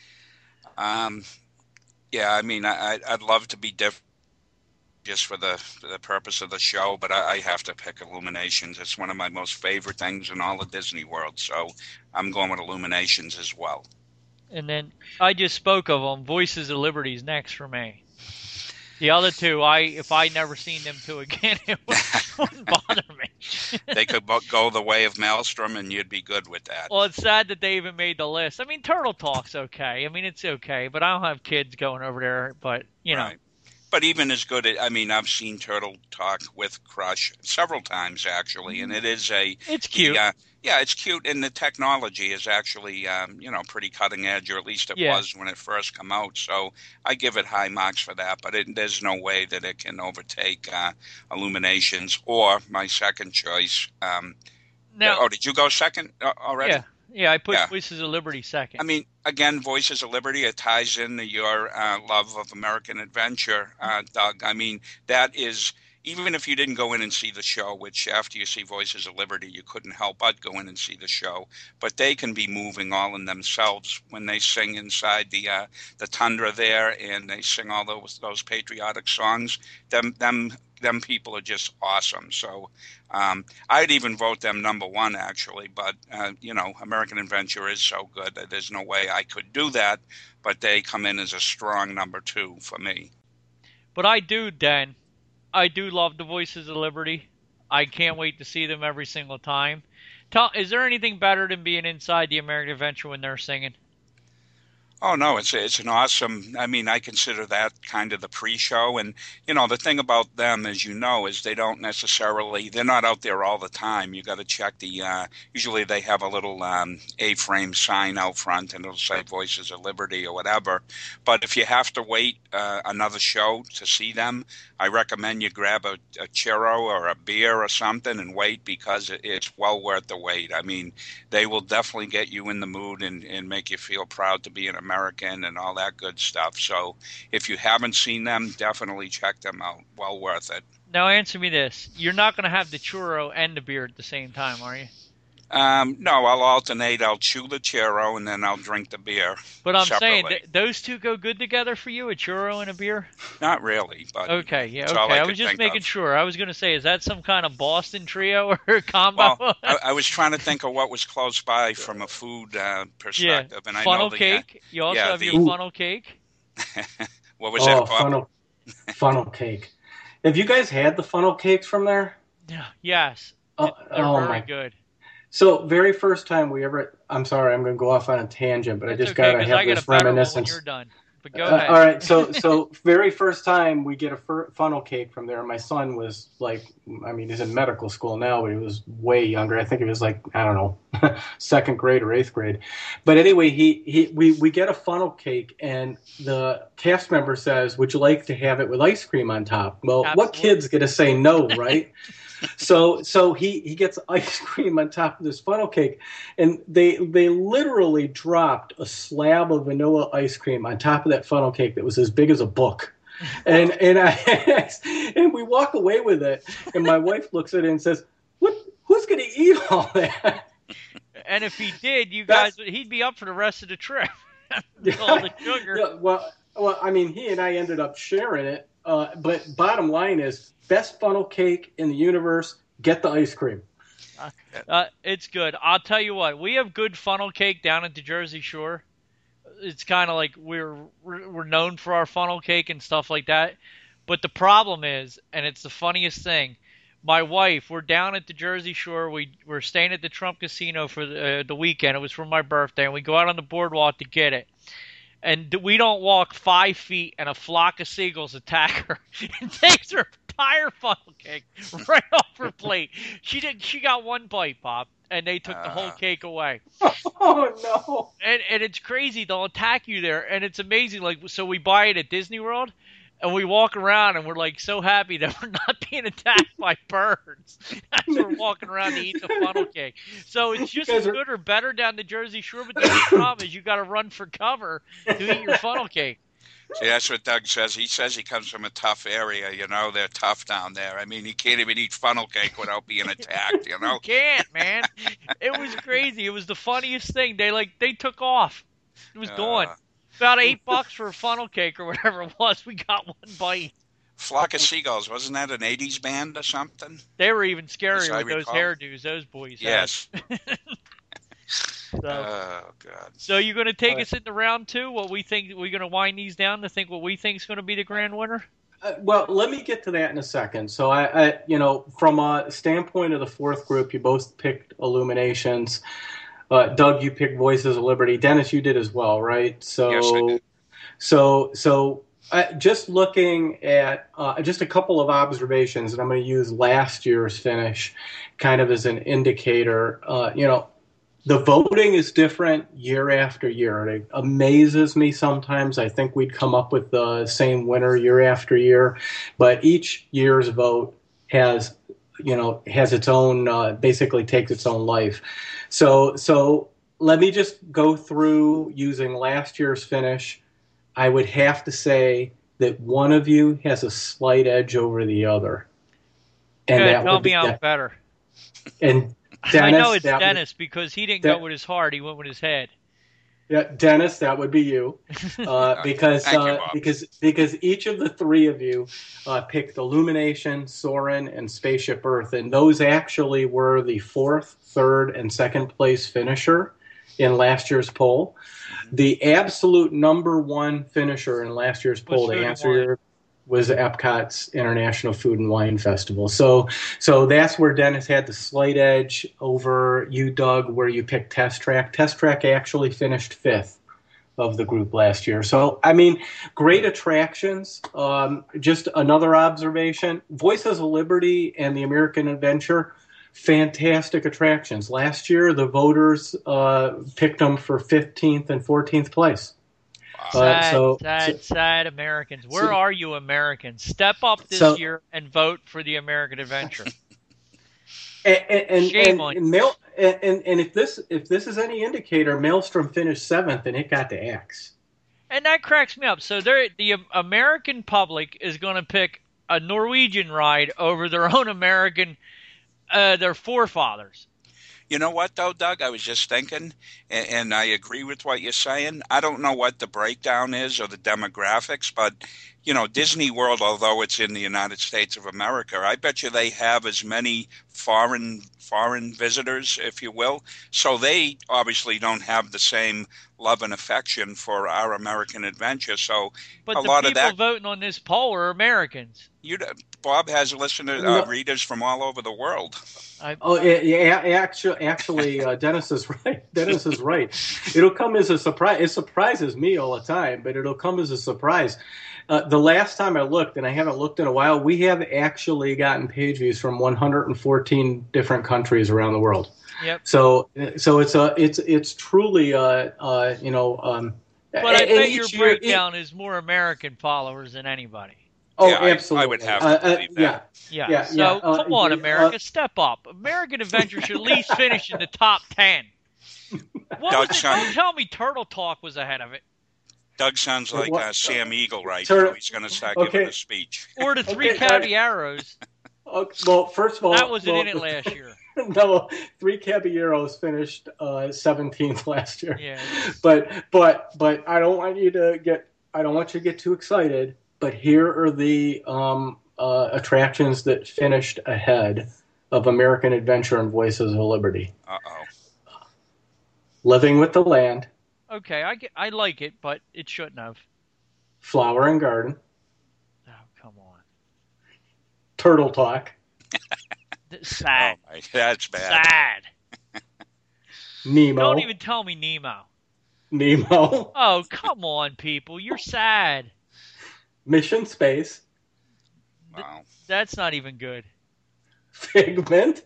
Um, yeah, I mean, I, I'd- I'd love to be different just for the for the purpose of the show, but I, I have to pick Illuminations. It's one of my most favorite things in all of Disney World, so I'm going with Illuminations as well. And then I just spoke of them. Voices of Liberty's next for me. The other two, I if I never seen them two again, it wouldn't bother me. They could bo- go the way of Maelstrom, and you'd be good with that. Well, it's sad that they even made the list. I mean, Turtle Talk's okay. I mean, it's okay, but I don't have kids going over there. But you know, Right. But even as good, I mean, I've seen Turtle Talk with Crush several times actually, and it is a it's cute. the, uh, yeah, it's cute, and the technology is actually um, you know pretty cutting edge, or at least it Yeah. was when it first come out. So I give it high marks for that. But it, there's no way that it can overtake uh, Illuminations or my second choice. Um, Now, oh, did you go second uh, already? yeah, yeah, I put Yeah. Voices of Liberty second. I mean, again, Voices of Liberty, it ties into your uh, love of American adventure, uh, Doug. I mean, that is, even if you didn't go in and see the show, which after you see Voices of Liberty, you couldn't help but go in and see the show. But they can be moving all in themselves when they sing inside the uh, the tundra there, and they sing all those those patriotic songs. Them them them people are just awesome. So um, I'd even vote them number one, actually. But uh, you know, American Adventure is so good that there's no way I could do that. But they come in as a strong number two for me. But I do, Dan. I do love the Voices of Liberty. I can't wait to see them every single time. Tell, is there anything better than being inside the American Adventure when they're singing? Oh, no, it's it's an awesome, I mean, I consider that kind of the pre-show. And, you know, the thing about them, as you know, is they don't necessarily, they're not out there all the time. You got to check the, uh, usually they have a little um, A-frame sign out front and it'll say Voices of Liberty or whatever. But if you have to wait uh, another show to see them, I recommend you grab a, a churro or a beer or something and wait, because it, it's well worth the wait. I mean, they will definitely get you in the mood and, and make you feel proud to be an American and all that good stuff. So if you haven't seen them, definitely check them out. Well worth it. Now answer me this. You're not going to have the churro and the beer at the same time, are you? Um, no, I'll alternate. I'll chew the churro and then I'll drink the beer. But I'm separately. saying, th- those two go good together for you, a churro and a beer? Not really. But okay, yeah, that's okay. all I, I could was just think making of. sure. I was going to say, is that some kind of Boston trio or combo? Well, I, I was trying to think of what was close by from a food uh, perspective. Yeah, and I funnel know the, cake. You also yeah, have the, your funnel cake. What was oh, that, Bob? funnel, funnel cake. Have you guys had the funnel cakes from there? Yeah. Yes. Oh, They're oh very my. good. So, very first time we ever, I'm sorry, I'm going to go off on a tangent, but That's I just okay, got to 'cause I have get this a better one reminiscence. when you're done. But go Uh, ahead. all right, so so very first time we get a fur- funnel cake from there. My son was like, I mean, he's in medical school now, but he was way younger. I think he was like, I don't know, second grade or eighth grade. But anyway, he, he we, we get a funnel cake, and the cast member says, "Would you like to have it with ice cream on top?" Well, Absolutely. what kid's gonna say no, right? So so he, he gets ice cream on top of this funnel cake, and they they literally dropped a slab of vanilla ice cream on top of that funnel cake that was as big as a book. And and I and we walk away with it, and my wife looks at it and says, "What? Who's going to eat all that?" And if he did, you That's- guys, he'd be up for the rest of the trip. All the sugar. Yeah, well, well, I mean, he and I ended up sharing it. Uh, but bottom line is, best funnel cake in the universe. Get the ice cream. Uh, it's good. I'll tell you what. We have good funnel cake down at the Jersey Shore. It's kind of like we're we're known for our funnel cake and stuff like that. But the problem is, and it's the funniest thing, my wife, we're down at the Jersey Shore. We we're staying at the Trump Casino for the, uh, the weekend. It was for my birthday, and we go out on the boardwalk to get it. And we don't walk five feet, and a flock of seagulls attack her and takes her entire funnel cake right off her plate. She did. She got one bite, Bob, and they took the whole cake away. Oh no! And and it's crazy. They'll attack you there, and it's amazing. Like, so we buy it at Disney World, and we walk around, and we're like so happy that we're not being attacked by birds as we're walking around to eat the funnel cake. So it's just as are- good or better down the Jersey Shore, but the only problem is you got to run for cover to eat your funnel cake. See, that's what Doug says. He says he comes from a tough area. You know, they're tough down there. I mean, he can't even eat funnel cake without being attacked, you know? You can't, man. It was crazy. It was the funniest thing. They like they took off. It was Uh, gone. About eight bucks for a funnel cake or whatever it was. We got one bite. Flock of Seagulls, wasn't that an eighties band or something? They were even scarier Yes, I with those recall. hairdos those boys had. Yes. So, Oh, God. so you're going to take All us into round two? What we think? We're going to wind these down to think what we think is going to be the grand winner? Uh, well, let me get to that in a second. So, I, I, you know, from a standpoint of the fourth group, you both picked Illuminations. Uh, Doug, you picked Voices of Liberty. Dennis, you did as well, right? So, Yes, I did. so, so, uh, just looking at uh, just a couple of observations, and I'm going to use last year's finish kind of as an indicator. Uh, you know, the voting is different year after year. It amazes me sometimes. I think we'd come up with the same winner year after year, but each year's vote has, you know, has its own, uh, basically takes its own life. So, so let me just go through using last year's finish. I would have to say that one of you has a slight edge over the other. And Good, that tell would be me I'm that. better. And Dennis, I know it's that Dennis would, because he didn't that, go with his heart; he went with his head. Yeah, Dennis, that would be you, uh, because Thank you, uh, Bob. because because each of the three of you uh, picked Illumination, Soren, and Spaceship Earth, and those actually were the fourth, third, and second place finisher in last year's poll. The absolute number one finisher in last year's poll, Was to Food and answer Wine. your, was Epcot's International Food and Wine Festival. So, so that's where Dennis had the slight edge over you, Doug, where you picked Test Track. Test Track actually finished fifth of the group last year. So, I mean, great attractions. Um, just another observation: Voices of Liberty and the American Adventure, fantastic attractions. Last year, the voters uh, picked them for fifteenth and fourteenth place. Uh, Sad, so, sad, so, sad Americans. Where so- are you, Americans? Step up this So- year and vote for the American Adventure. and and, Shame and, on and, Mail, and and if this if this is any indicator, Maelstrom finished seventh and it got the axe. And that cracks me up. So they're, the American public is going to pick a Norwegian ride over their own American, uh, their forefathers. You know what, though, Doug? I was just thinking, and, and I agree with what you're saying. I don't know what the breakdown is or the demographics, but, you know, Disney World, although it's in the United States of America, I bet you they have as many foreign foreign visitors, if you will. So they obviously don't have the same love and affection for our American Adventure. So But a the lot people of that, voting on this poll are Americans. you, Bob has listeners, No. uh, readers from all over the world. I, Oh, yeah, yeah actually, actually, uh, Dennis is right. Dennis is right. It'll come as a surprise. It surprises me all the time, but it'll come as a surprise. Uh, the last time I looked, and I haven't looked in a while, we have actually gotten page views from one hundred fourteen different countries around the world. yep. So, so it's a, it's, it's truly, uh, uh, you know, um, But I and bet your each year- breakdown is more American followers than anybody. Oh, Yeah, I- I absolutely. would have to Uh, uh, believe that. Yeah. Yeah, so yeah, uh, come on, uh, America, step up. American Adventure should at least finish in the top ten. What Doug was it? Son- Don't tell me Turtle Talk was ahead of it, Doug sounds like What- uh, Sam Eagle right Sir- now. He's going to start okay. giving a speech. or the Three Okay, uh, Caballeros. Uh, well, first of all, That wasn't well, in it last year. No, Three Caballeros finished uh, seventeenth last year. Yeah. But but but I don't want you to get I don't want you to get too excited. But here are the um, uh, attractions that finished ahead of American Adventure and Voices of Liberty. Uh-oh. Living with the Land, Okay, I, get, I like it, but it shouldn't have. Flower and Garden, Oh, come on. Turtle Talk, Th- Sad. Oh, my, that's bad. Sad. Nemo, Don't even tell me Nemo. Nemo, Oh, come on, people. You're sad. Mission Space, Wow. That's not even good. Figment,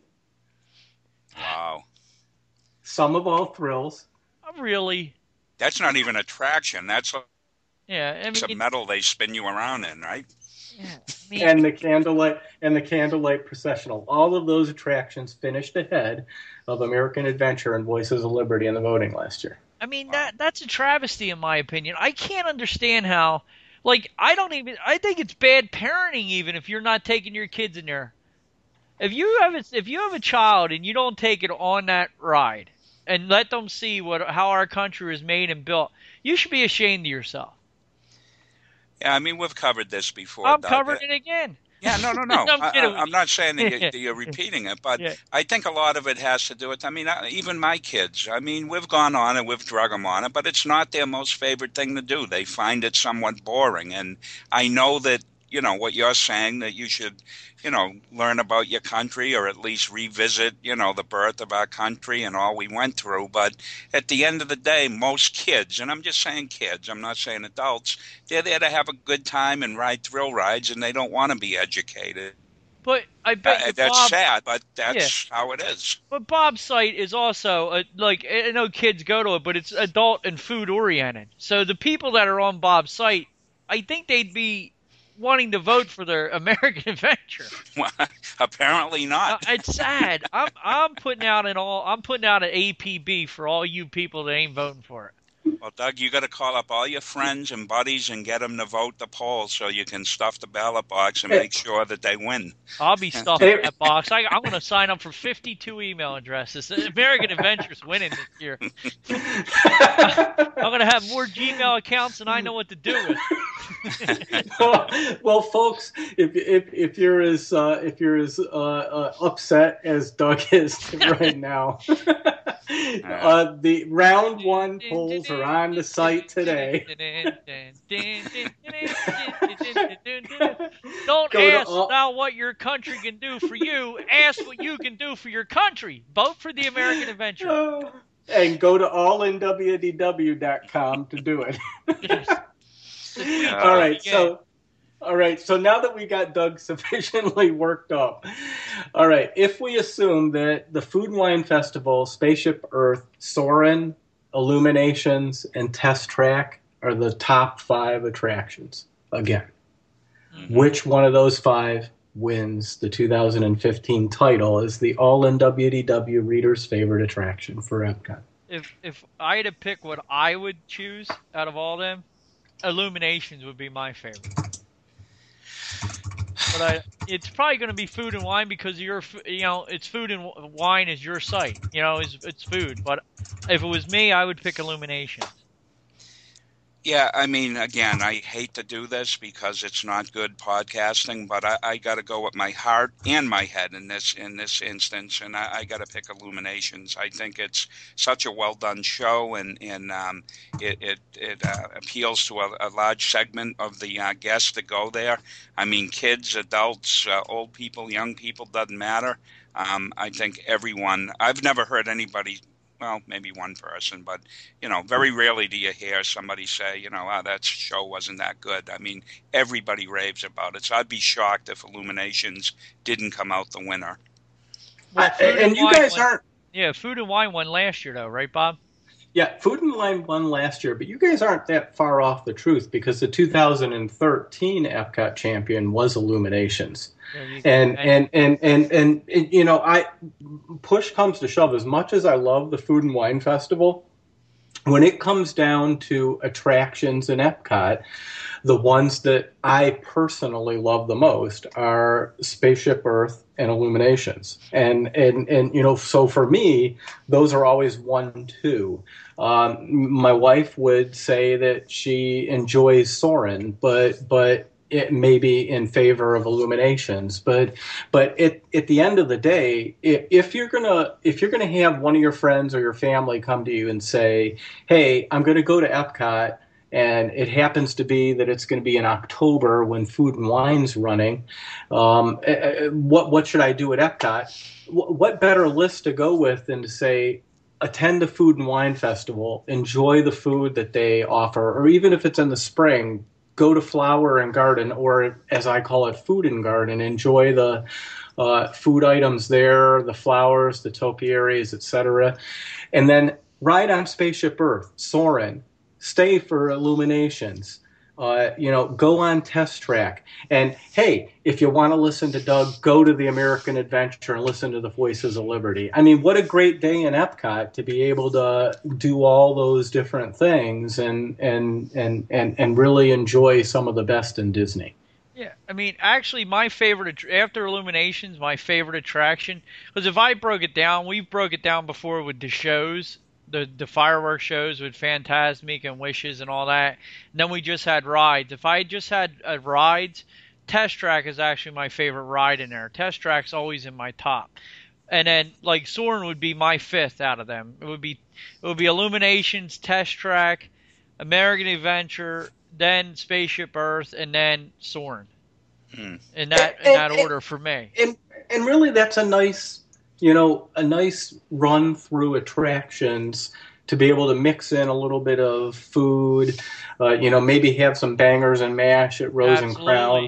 Wow. Some of All Thrills, I'm really. That's not even attraction. That's a, Yeah, I it's a mean, metal they spin you around in, right? yeah, I mean, and the candlelight and the candlelight processional. All of those attractions finished ahead of American Adventure and Voices of Liberty in the voting last year. I mean that that's a travesty in my opinion. I can't understand how, like, I don't even. I think it's bad parenting even if you're not taking your kids in there. If you have a, if you have a child and you don't take it on that ride and let them see what how our country is made and built, you should be ashamed of yourself. Yeah, I mean, we've covered this before. I'm Doug. covering it again. Yeah, no, no, no. I'm I, kidding I, with I'm you. not saying that, you, that you're repeating it, but Yeah. I think a lot of it has to do with, I mean, I- even my kids. I mean, we've gone on it, we've drug them on it, but it's not their most favorite thing to do. They find it somewhat boring. And I know that, you know, what you're saying, that you should, you know, learn about your country or at least revisit, you know, the birth of our country and all we went through. But at the end of the day, most kids, and I'm just saying kids, I'm not saying adults, they're there to have a good time and ride thrill rides, and they don't want to be educated. But I bet Uh, you that's Bob, sad, but that's how it is. But Bob's site is also a, like I know kids go to it, but it's adult and food oriented. So the people that are on Bob's site, I think they'd be wanting to vote for their American Adventure. Apparently Uh, not. it's sad. I'm I'm putting out an all I'm putting out an A P B for all you people that ain't voting for it. Well, Doug, you got to call up all your friends and buddies and get them to vote the poll so you can stuff the ballot box and make sure that they win. I'll be stuffing that box. I, I'm going to sign up for fifty-two email addresses. American Adventure's winning this year. I'm going to have more Gmail accounts than I know what to do with. well, well, folks, if if if you're as uh, if you're as uh, uh, upset as Doug is right now, uh, the round one polls are on the site today. Don't Go to ask all- now what your country can do for you. Ask what you can do for your country. Vote for the American Adventure. Uh, and go to all in w d w dot com to do it. Uh, all right, so all right, so now that we got Doug sufficiently worked up, all right, if we assume that the Food and Wine Festival, Spaceship Earth, Soarin', Illuminations, and Test Track are the top five attractions again, mm-hmm. which one of those five wins the two thousand fifteen title as the All-In W D W Reader's Favorite Attraction for Epcot? If if I had to pick what I would choose out of all them, Illuminations would be my favorite. But I, it's probably going to be Food and Wine because you're, you know, it's Food and Wine is your site. You know, it's, it's food. But if it was me, I would pick Illuminations. Yeah, I mean, again, I hate to do this because it's not good podcasting, but I, I got to go with my heart and my head in this in this instance, and I, I got to pick Illuminations. I think it's such a well done show, and and um, it it, it uh, appeals to a, a large segment of the uh, guests that go there. I mean, kids, adults, uh, old people, young people, doesn't matter. Um, I think everyone. I've never heard anybody. Well, maybe one person, but, you know, very rarely do you hear somebody say, you know, oh, that show wasn't that good. I mean, everybody raves about it. So I'd be shocked if Illuminations didn't come out the winner. Well, I, and, and you guys won, aren't... Yeah, Food and Wine won last year, though, right, Bob? Yeah, Food and Wine won last year, but you guys aren't that far off the truth because the two thousand thirteen Epcot champion was Illuminations. And and, and, and, and, and, you know, I push comes to shove, as much as I love the Food and Wine Festival, when it comes down to attractions in Epcot, the ones that I personally love the most are Spaceship Earth and Illuminations. And, and, and you know, so for me, those are always one, two. Um, my wife would say that she enjoys Soarin', but but it may be in favor of Illuminations. But but at, at the end of the day, if, if you're gonna if you're gonna have one of your friends or your family come to you and say, "Hey, I'm going to go to Epcot," and it happens to be that it's going to be in October when Food and Wine's running, um, what what should I do at Epcot? What better list to go with than to say, attend the Food and Wine Festival, enjoy the food that they offer, or even if it's in the spring, go to Flower and Garden, or as I call it, Food and Garden, enjoy the uh, food items there, the flowers, the topiaries, et cetera. And then ride on Spaceship Earth, Soarin', stay for Illuminations, uh, you know, go on Test Track. And hey, if you want to listen to Doug, go to the American Adventure and listen to the Voices of Liberty. I mean, what a great day in Epcot to be able to do all those different things and and and and, and really enjoy some of the best in Disney. Yeah, I mean, actually, my favorite, after Illuminations, my favorite attraction, because if I broke it down, we've broke it down before with the shows, the the fireworks shows with Fantasmic and Wishes and all that. And then we just had rides. If I just had uh, rides, Test Track is actually my favorite ride in there. Test Track's always in my top. And then like Soarin' would be my fifth out of them. It would be it would be Illuminations, Test Track, American Adventure, then Spaceship Earth, and then Soarin'. Hmm. In that in that and, order for me. And and really, that's a nice. You know, a nice run through attractions to be able to mix in a little bit of food, uh, you know, maybe have some bangers and mash at Rose Absolutely. and Crown.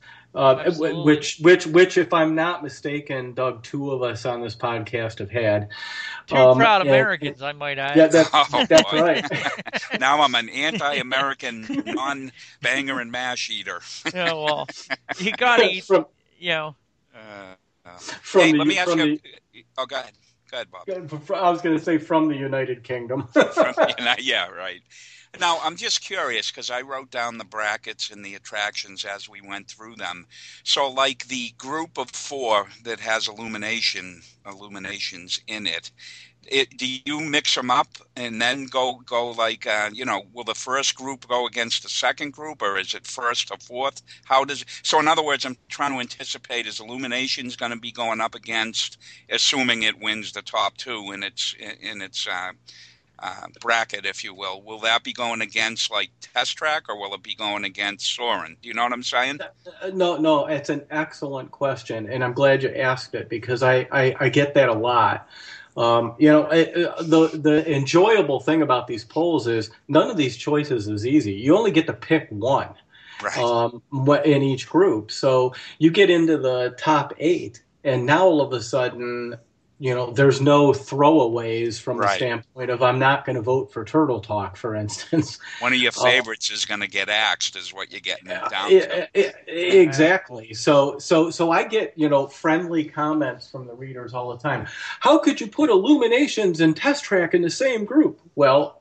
Uh, which, which, which, if I'm not mistaken, Doug, two of us on this podcast have had. Two um, proud and, Americans, and, I might add. Yeah, that's, oh, that's right. Now I'm an anti-American, non-banger and mash eater. Yeah, well, you gotta eat, From, you know. Uh, From hey, the, let me ask you. the, oh, go ahead. Go ahead, Bob. I was going to say from the United Kingdom. From, you know, yeah, right. Now, I'm just curious because I wrote down the brackets and the attractions as we went through them. So, like the group of four that has illumination illuminations in it, it do you mix them up and then go go like uh, you know? Will the first group go against the second group, or is it first or fourth? How does so? In other words, I'm trying to anticipate: is illuminations going to be going up against, assuming it wins the top two in its in its uh, Uh, bracket, if you will, will that be going against like Test Track, or will it be going against Soarin'? Do you know what I'm saying? No, no, it's an excellent question, and I'm glad you asked it because I, I, I get that a lot. Um, you know, it, the the enjoyable thing about these polls is none of these choices is easy. You only get to pick one, right, um, in each group. So you get into the top eight, and now all of a sudden, you know, there's no throwaways from right. the standpoint of I'm not going to vote for Turtle Talk, for instance. One of your favorites uh, is going to get axed, is what you're getting down it, to. It, it, exactly. So, so, so I get, you know, friendly comments from the readers all the time. How could you put Illuminations and Test Track in the same group? Well,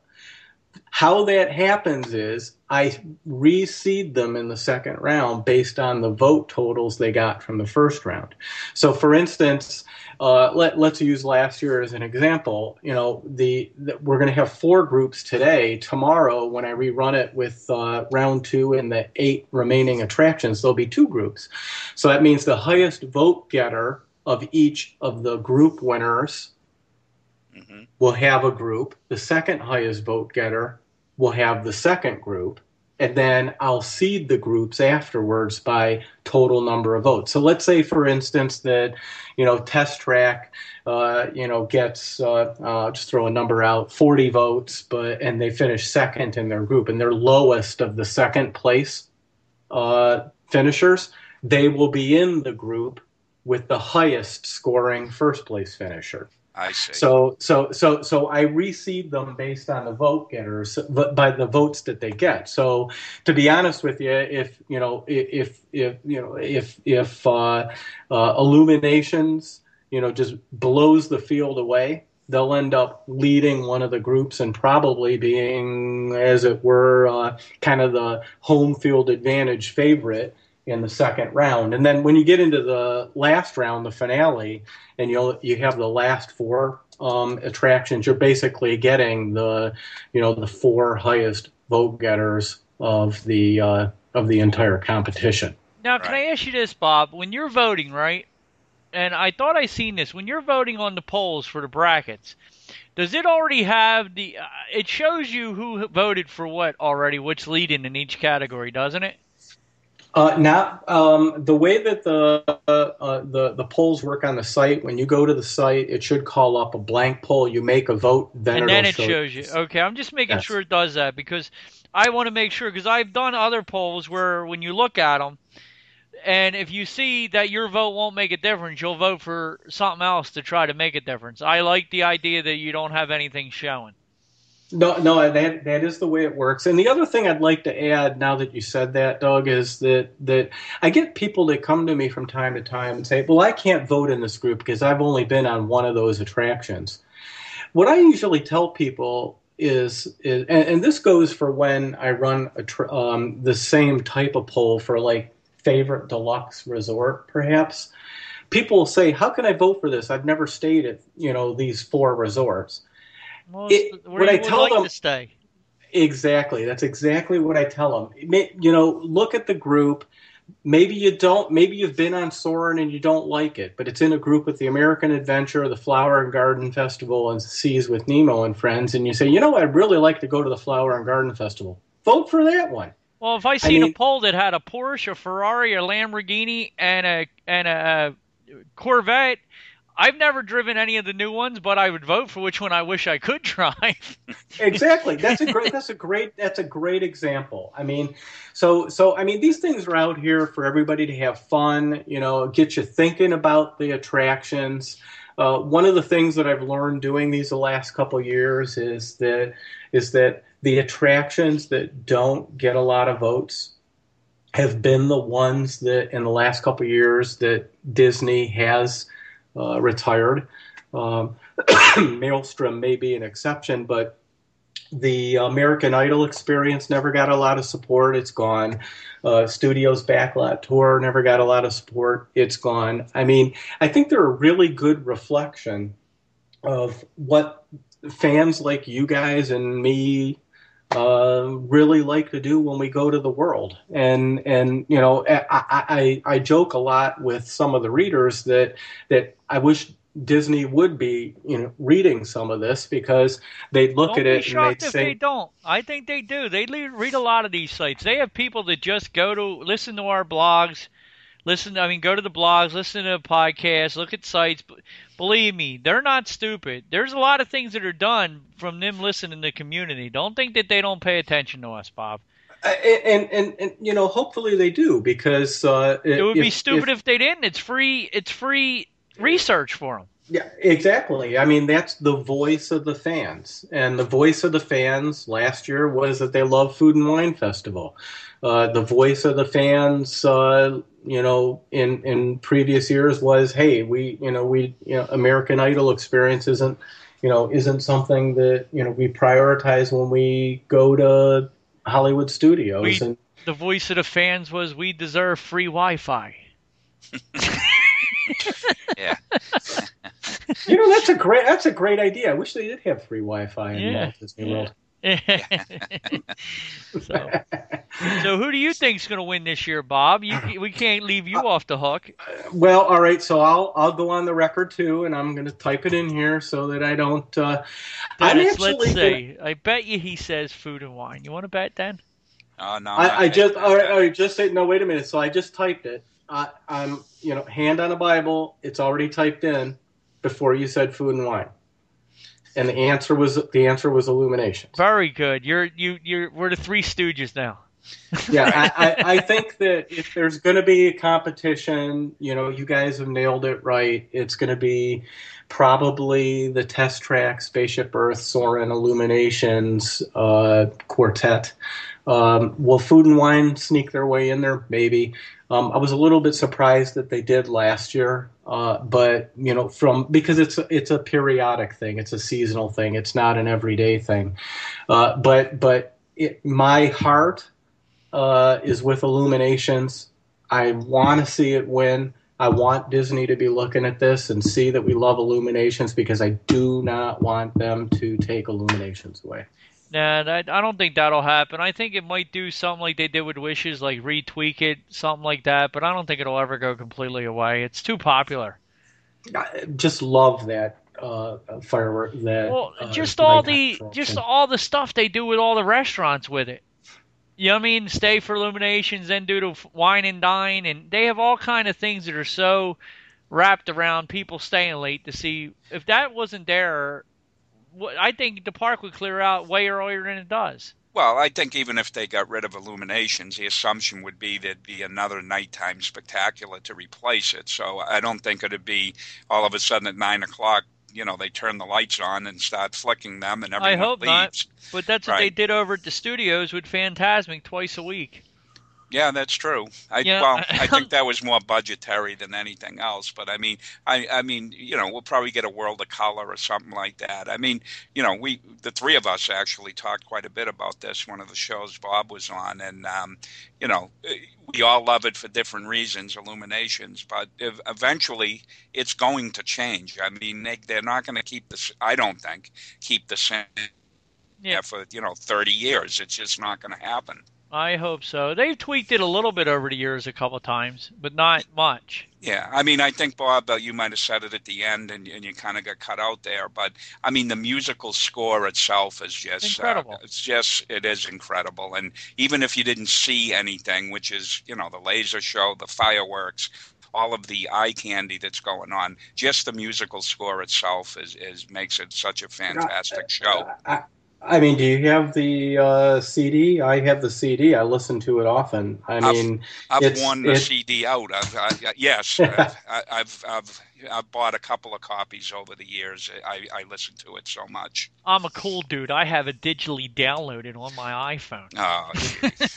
how that happens is I reseed them in the second round based on the vote totals they got from the first round. So, for instance, uh, let, let's use last year as an example. You know, the, the we're going to have four groups today. Tomorrow, when I rerun it with uh, round two and the eight remaining attractions, there'll be two groups. So that means the highest vote getter of each of the group winners mm-hmm. will have a group. The second highest vote getter will have the second group, and then I'll seed the groups afterwards by total number of votes. So let's say, for instance, that, you know, Test Track, uh, you know, gets, uh, uh, just throw a number out, forty votes, but and they finish second in their group, and they're lowest of the second place uh, finishers, they will be in the group with the highest scoring first place finisher. I see. So, so, so, so I reseed them based on the vote getters, by the votes that they get. So, to be honest with you, if you know, if if you know, if if uh, uh, Illuminations, you know, just blows the field away, they'll end up leading one of the groups and probably being, as it were, uh, kind of the home field advantage favorite in the second round. And then when you get into the last round, the finale, and you'll you have the last four um, attractions, you're basically getting the you know the four highest vote getters of the uh, of the entire competition. Now, can I ask you this, Bob? When you're voting, right? And I thought I seen this. When you're voting on the polls for the brackets, does it already have the? Uh, it shows you who voted for what already, what's leading in each category, doesn't it? Uh, not um, the way that the uh, uh, the the polls work on the site. When you go to the site, it should call up a blank poll. You make a vote, then and then it show shows you. Okay, I'm just making yes. sure it does that because I want to make sure, because I've done other polls where when you look at them, and if you see that your vote won't make a difference, you'll vote for something else to try to make a difference. I like the idea that you don't have anything showing. No, no, that that is the way it works. And the other thing I'd like to add, now that you said that, Doug, is that that I get people that come to me from time to time and say, "Well, I can't vote in this group because I've only been on one of those attractions." What I usually tell people is, is and, and this goes for when I run a tr- um, the same type of poll for like favorite deluxe resort, perhaps. People will say, "How can I vote for this? I've never stayed at you know these four resorts." Well, It, where what you I would tell like them, to stay. Exactly. That's exactly what I tell them. You know, look at the group. Maybe you don't. Maybe you've been on Soarin' and you don't like it, but it's in a group with the American Adventure, the Flower and Garden Festival, and Seas with Nemo and Friends, and you say, you know, I'd really like to go to the Flower and Garden Festival. Vote for that one. Well, if I seen I mean, a poll that had a Porsche, a Ferrari, a Lamborghini, and a and a Corvette, I've never driven any of the new ones, but I would vote for which one I wish I could drive. Exactly. That's a great. That's a great. That's a great example. I mean, so so I mean, these things are out here for everybody to have fun. You know, get you thinking about the attractions. Uh, one of the things that I've learned doing these the last couple of years is that is that the attractions that don't get a lot of votes have been the ones that in the last couple of years that Disney has Uh, retired. Um, Maelstrom may be an exception, but the American Idol experience never got a lot of support. It's gone. Uh, Studio's Backlot Tour never got a lot of support. It's gone. I mean, I think they're a really good reflection of what fans like you guys and me uh, really like to do when we go to the world. And, and you know, I, I, I joke a lot with some of the readers that that I wish Disney would be, you know, reading some of this, because they'd look don't at it be and they'd shocked if say, they don't. I think they do. They le- read a lot of these sites. They have people that just go to listen to our blogs, listen. I mean, go to the blogs, listen to podcasts, look at sites. B- Believe me, they're not stupid. There's a lot of things that are done from them listening to the community. Don't think that they don't pay attention to us, Bob. Uh, and, and, and, you know, hopefully they do, because uh, It would if, be stupid if, if they didn't. It's free. It's free research for them. Yeah, exactly. I mean, that's the voice of the fans. And the voice of the fans last year was that they love Food and Wine Festival. Uh, the voice of the fans, uh, you know, in, in previous years was, hey, we, you know, we, you know, American Idol experience isn't, you know, isn't something that, you know, we prioritize when we go to Hollywood studios. We, and the voice of the fans was, we deserve free Wi-Fi. Yeah. You know, that's a great that's a great idea. I wish they did have free Wi-Fi in Yeah. Walt Disney World. so, so who do you think's going to win this year, Bob? You, we can't leave you off the hook. Well, all right. So I'll I'll go on the record too, and I'm going to type it in here so that I don't. Uh, I'm Dennis, actually. let's gonna- see. I bet you he says Food and Wine. You want to bet, Dan? Oh no. I'm not I, I just taking all right, that. all right, just say no. Wait a minute. So I just typed it. I, I'm you know hand on a Bible. It's already typed in before you said Food and Wine, and the answer was the answer was Illuminations. Very good. You're you you're we're the Three Stooges now. Yeah, I, I, I think that if there's going to be a competition, you know, you guys have nailed it right. It's going to be probably the Test Track, Spaceship Earth, Soarin', Illuminations uh, quartet. Um, will Food and Wine sneak their way in there? Maybe. Um, I was a little bit surprised that they did last year, uh, but you know, from because it's a, it's a periodic thing, it's a seasonal thing, it's not an everyday thing. Uh, but but it, my heart uh, is with Illuminations. I want to see it win. I want Disney to be looking at this and see that we love Illuminations, because I do not want them to take Illuminations away. Nah, that, I don't think that'll happen. I think it might do something like they did with Wishes, like retweak it, something like that. But I don't think it'll ever go completely away. It's too popular. I just love that uh, firework. That Well, uh, just all nighttime the attraction. just all the stuff they do with all the restaurants with it. You know what I mean? Stay for Illuminations, then do the wine and dine, and they have all kind of things that are so wrapped around people staying late to see. If that wasn't there, I think the park would clear out way earlier than it does. Well, I think even if they got rid of Illuminations, the assumption would be there'd be another nighttime spectacular to replace it. So I don't think it'd be all of a sudden at nine o'clock, you know, they turn the lights on and start flicking them and everyone I hope leaves. not, but that's what they Right. did over at the studios with Fantasmic twice a week. Yeah, that's true. I, Yeah, well, I- I think that was more budgetary than anything else. But I mean, I, I mean, you know, we'll probably get a World of Color or something like that. I mean, you know, we, the three of us actually talked quite a bit about this. One of the shows Bob was on, and um, you know, we all love it for different reasons, Illuminations. But if, eventually, it's going to change. I mean, they, they're not going to keep this. I don't think keep the same. Yeah. For you know thirty years. It's just not going to happen. I hope so. They've tweaked it a little bit over the years a couple of times, but not much. Yeah, I mean, I think, Bob, uh, you might have said it at the end, and, and you kind of got cut out there. But I mean, the musical score itself is just Incredible. Uh, it's just it is incredible. And even if you didn't see anything, which is you know the laser show, the fireworks, all of the eye candy that's going on, just the musical score itself is, is makes it such a fantastic show. I, I mean, do you have the uh, C D? I have the C D. I listen to it often. I I've- mean, I've it's- worn the it's- C D out. I've, I, yes, I've, I've I've I've bought a couple of copies over the years. I, I listen to it so much. I'm a cool dude. I have it digitally downloaded on my iPhone. Oh, geez.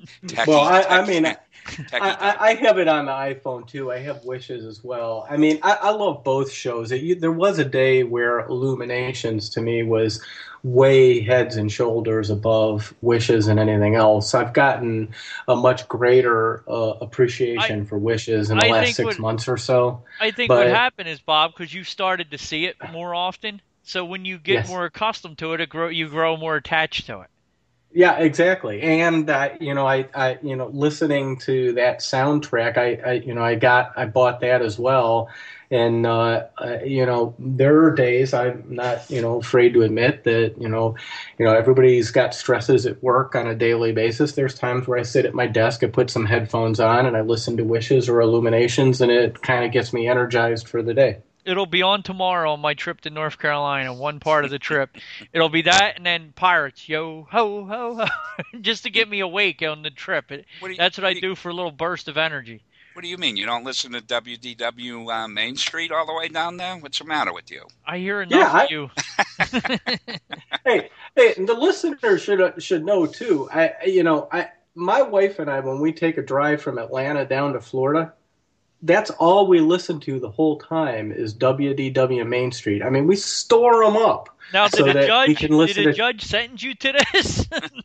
Techie, well, I, I techie, mean, techie I, I, I have it on the iPhone too. I have Wishes as well. I mean, I, I love both shows. It, you, there was a day where Illuminations to me was way heads and shoulders above Wishes and anything else. I've gotten a much greater uh, appreciation I, for Wishes in the I last six what, months or so. I think but, what happened is, Bob, because you started to see it more often, so when you get yes. more accustomed to it, it grow, you grow more attached to it. Yeah, exactly. And uh, you know, I, I, you know, listening to that soundtrack, I, I, you know, I got, I bought that as well. And uh, uh, you know, there are days I'm not, you know, afraid to admit that, you know, you know, everybody's got stresses at work on a daily basis. There's times where I sit at my desk, I put some headphones on, and I listen to Wishes or Illuminations, and it kind of gets me energized for the day. It'll be on tomorrow on my trip to North Carolina, one part of the trip. It'll be that and then Pirates, yo, ho, ho, ho, just to get me awake on the trip. It, what you, that's what I do for a little burst of energy. What do you mean? You don't listen to W D W uh, Main Street all the way down there? What's the matter with you? I hear enough yeah, I, of you. hey, hey, the listeners should should know too. I, you know, I, my wife and I, when we take a drive from Atlanta down to Florida, that's all we listen to the whole time is W D W Main Street. I mean, we store them up. Now, did so the that judge we can listen did the to... judge sentence you to this?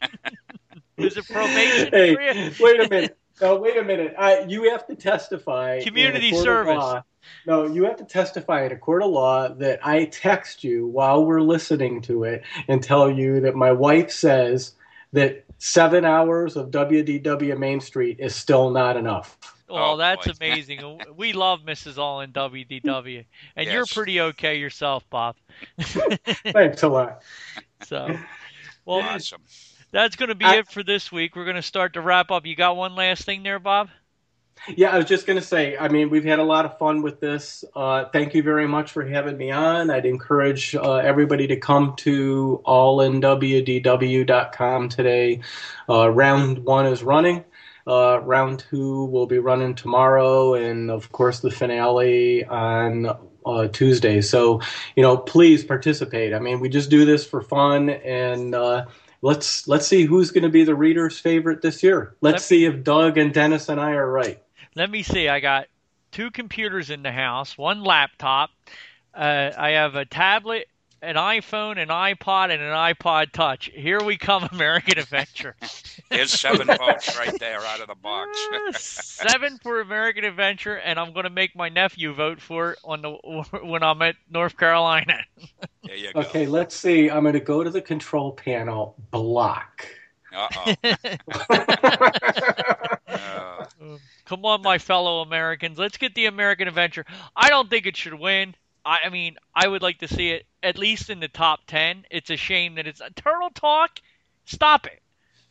Is it probation? Hey, wait a minute. No, wait a minute. I, you have to testify. Community service. No, you have to testify in a court of law that I text you while we're listening to it and tell you that my wife says that seven hours of W D W Main Street is still not enough. Well, oh, that's boy. amazing. We love Missus All in W D W. And yes. You're pretty okay yourself, Bob. Thanks a lot. So, well, awesome. That's going to be I, it for this week. We're going to start to wrap up. You got one last thing there, Bob? Yeah, I was just going to say, I mean, we've had a lot of fun with this. Uh, thank you very much for having me on. I'd encourage uh, everybody to come to all in W D W dot com today. Uh, round one is running. Uh, round two will be running tomorrow, and of course the finale on uh, Tuesday. So, you know, please participate. I mean, we just do this for fun, and uh, let's let's see who's going to be the reader's favorite this year. Let's see if Doug and Dennis and I are right. Let me see. I got two computers in the house, one laptop. Uh, I have a tablet, an iPhone, an iPod, and an iPod Touch. Here we come, American Adventure. There's seven votes right there out of the box. Seven for American Adventure, and I'm going to make my nephew vote for it on the when I'm at North Carolina. There you go. Okay, let's see. I'm going to go to the control panel. Block. Uh-oh. uh. Come on, my fellow Americans. Let's get the American Adventure. I don't think it should win. I, I mean, I would like to see it at least in the top ten. It's a shame that it's a Turtle Talk. Stop it.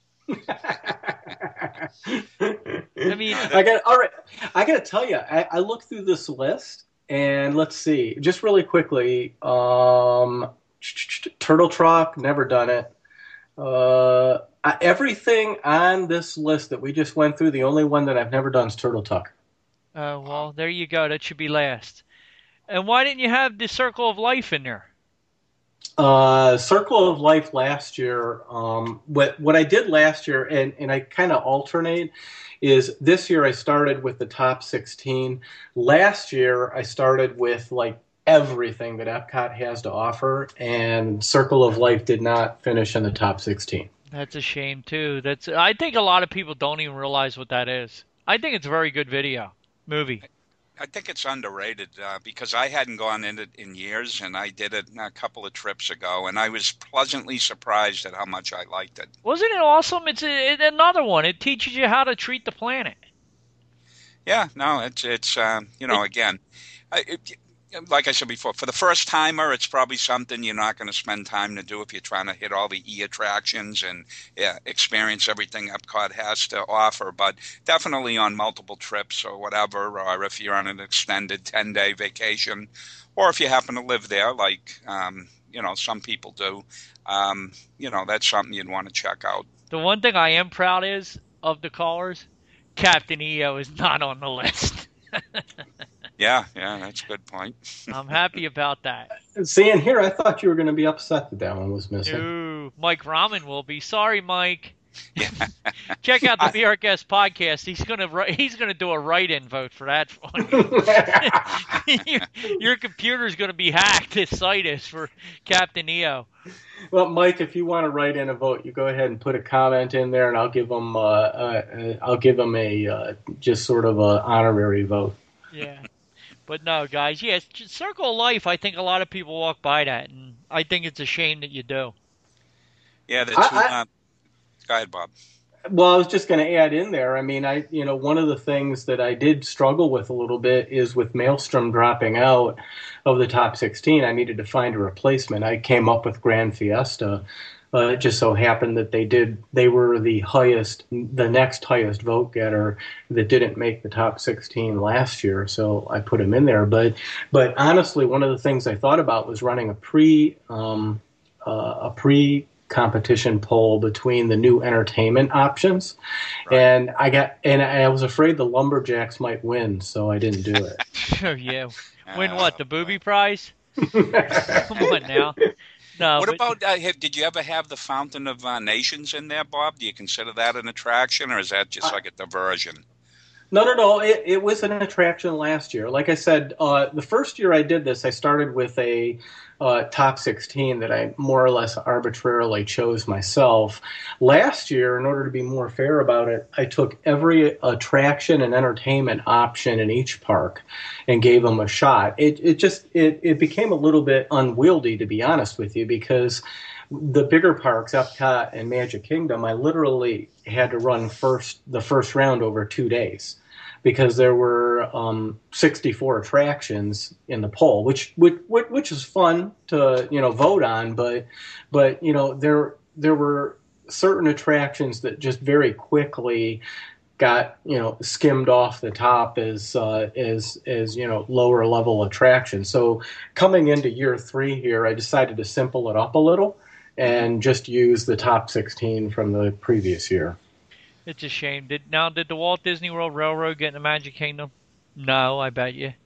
I mean, I got all right. I got to tell you, I, I looked through this list, and let's see, just really quickly. Um, Turtle Talk, never done it. Uh, everything on this list that we just went through, the only one that I've never done is Turtle Talk. Oh, well, there you go. That should be last. And why didn't you have the Circle of Life in there? Uh, Circle of Life last year, um, what what I did last year, and, and I kind of alternate, is this year I started with the top sixteen. Last year I started with like everything that Epcot has to offer, and Circle of Life did not finish in the top sixteen. That's a shame too. That's I think a lot of people don't even realize what that is. I think it's a very good video movie. I think it's underrated uh, because I hadn't gone in it in years, and I did it a couple of trips ago, and I was pleasantly surprised at how much I liked it. Wasn't it awesome? It's a, it, another one. It teaches you how to treat the planet. Yeah, no, it's it's um, you know, again, I, it, like I said before, for the first timer, it's probably something you're not going to spend time to do if you're trying to hit all the E attractions and yeah, experience everything Epcot has to offer. But definitely on multiple trips or whatever, or if you're on an extended ten-day vacation, or if you happen to live there, like um, you know some people do, um, you know that's something you'd want to check out. The one thing I am proud is of the callers, Captain E O is not on the list. Yeah, yeah, that's a good point. I'm happy about that. See, and here I thought you were going to be upset that that one was missing. Ooh, Mike Rahman will be. Sorry, Mike. Yeah. Check out the Be Our Guest podcast. He's gonna he's gonna do a write-in vote for that one. your, your computer's gonna be hacked. This site is for Captain E O. Well, Mike, if you want to write in a vote, you go ahead and put a comment in there, and I'll give them uh, uh, I'll give them a uh, just sort of a honorary vote. Yeah. But no, guys, yeah, Circle of Life, I think a lot of people walk by that, and I think it's a shame that you do. Yeah, the two, I, I, uh, go ahead, Bob. Well, I was just going to add in there, I mean, I you know, one of the things that I did struggle with a little bit is with Maelstrom dropping out of the top sixteen, I needed to find a replacement. I came up with Grand Fiesta. Uh, it just so happened that they did. They were the highest, the next highest vote getter that didn't make the top sixteen last year. So I put him in there. But, but honestly, one of the things I thought about was running a pre, um, uh, a pre competition poll between the new entertainment options, right. and I got, and I was afraid the Lumberjacks might win, so I didn't do it. Oh yeah, win uh, what? The booby prize? Come on now. No, what but, about, uh, have, did you ever have the Fountain of uh, Nations in there, Bob? Do you consider that an attraction, or is that just like a diversion? No, no, no. It, it was an attraction last year. Like I said, uh, the first year I did this, I started with a uh, top sixteen that I more or less arbitrarily chose myself. Last year, in order to be more fair about it, I took every attraction and entertainment option in each park and gave them a shot. It, it just it, it became a little bit unwieldy, to be honest with you, because the bigger parks, Epcot and Magic Kingdom, I literally had to run first the first round over two days because there were um, sixty-four attractions in the poll, which, which which is fun to you know vote on, but but you know there there were certain attractions that just very quickly got you know skimmed off the top as uh, as as you know lower level attractions. So coming into year three here, I decided to simple it up a little and just use the top sixteen from the previous year. It's a shame. Did now did the Walt Disney World Railroad get in the Magic Kingdom? No, I bet you.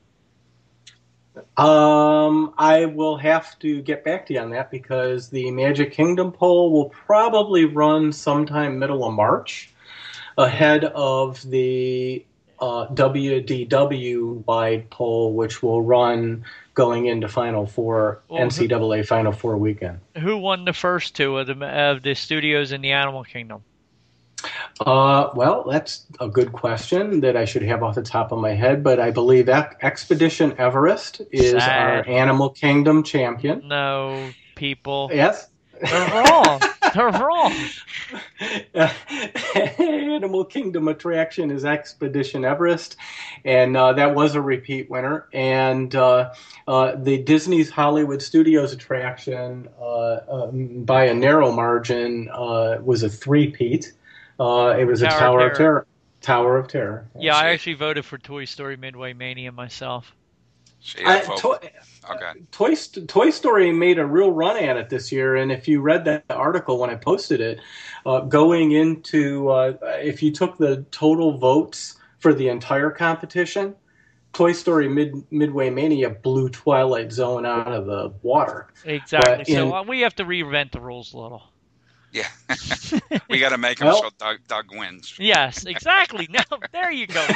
Um, I will have to get back to you on that because the Magic Kingdom poll will probably run sometime middle of March, ahead of the uh, W D W-wide poll, which will run going into Final Four, well, N C double A Final Four weekend. Who won the first two of the, of the studios in the Animal Kingdom? Uh, well, that's a good question that I should have off the top of my head, but I believe Expedition Everest is Sad. Our Animal Kingdom champion. No, people. Yes? They're wrong. They're wrong. Uh, Animal Kingdom attraction is Expedition Everest, and uh, that was a repeat winner. And uh, uh, the Disney's Hollywood Studios attraction, uh, um, by a narrow margin, uh, was a three-peat. Uh, it was Tower a Tower of Terror. of Terror. Tower of Terror. Yeah, I actually voted for Toy Story Midway Mania myself. See, I I, to- okay. Toy, Toy Story made a real run at it this year, and if you read that article when I posted it, uh, going into, uh, if you took the total votes for the entire competition, Toy Story Mid- Midway Mania blew Twilight Zone out of the water. Exactly. In, so uh, we have to reinvent the rules a little. Yeah, we got to make them well, so Doug, Doug wins. Yes, exactly. Now, there you go.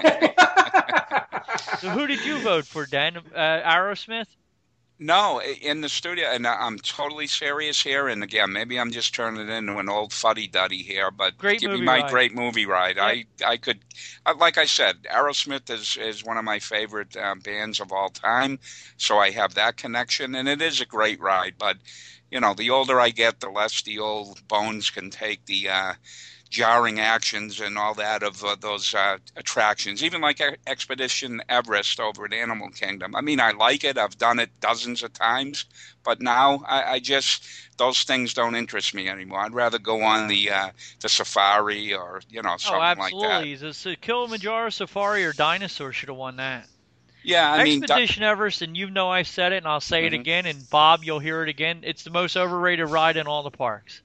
So who did you vote for, Dan? Uh, Aerosmith? No, in the studio, and I'm totally serious here. And again, maybe I'm just turning it into an old fuddy-duddy here, but great give movie me my ride. great movie ride. Yeah. I, I could, like I said, Aerosmith is, is one of my favorite uh, bands of all time, so I have that connection, and it is a great ride, but you know, the older I get, the less the old bones can take the uh, jarring actions and all that of uh, those uh, attractions. Even like Expedition Everest over at Animal Kingdom. I mean, I like it. I've done it dozens of times. But now I, I just, those things don't interest me anymore. I'd rather go on the uh, the safari or, you know, something like that. Oh, absolutely. Is it Kilimanjaro Safari or Dinosaur should have won that? Yeah, I mean, Expedition Everest, and you know I said it, and I'll say mm-hmm. it again, and Bob, you'll hear it again. It's the most overrated ride in all the parks.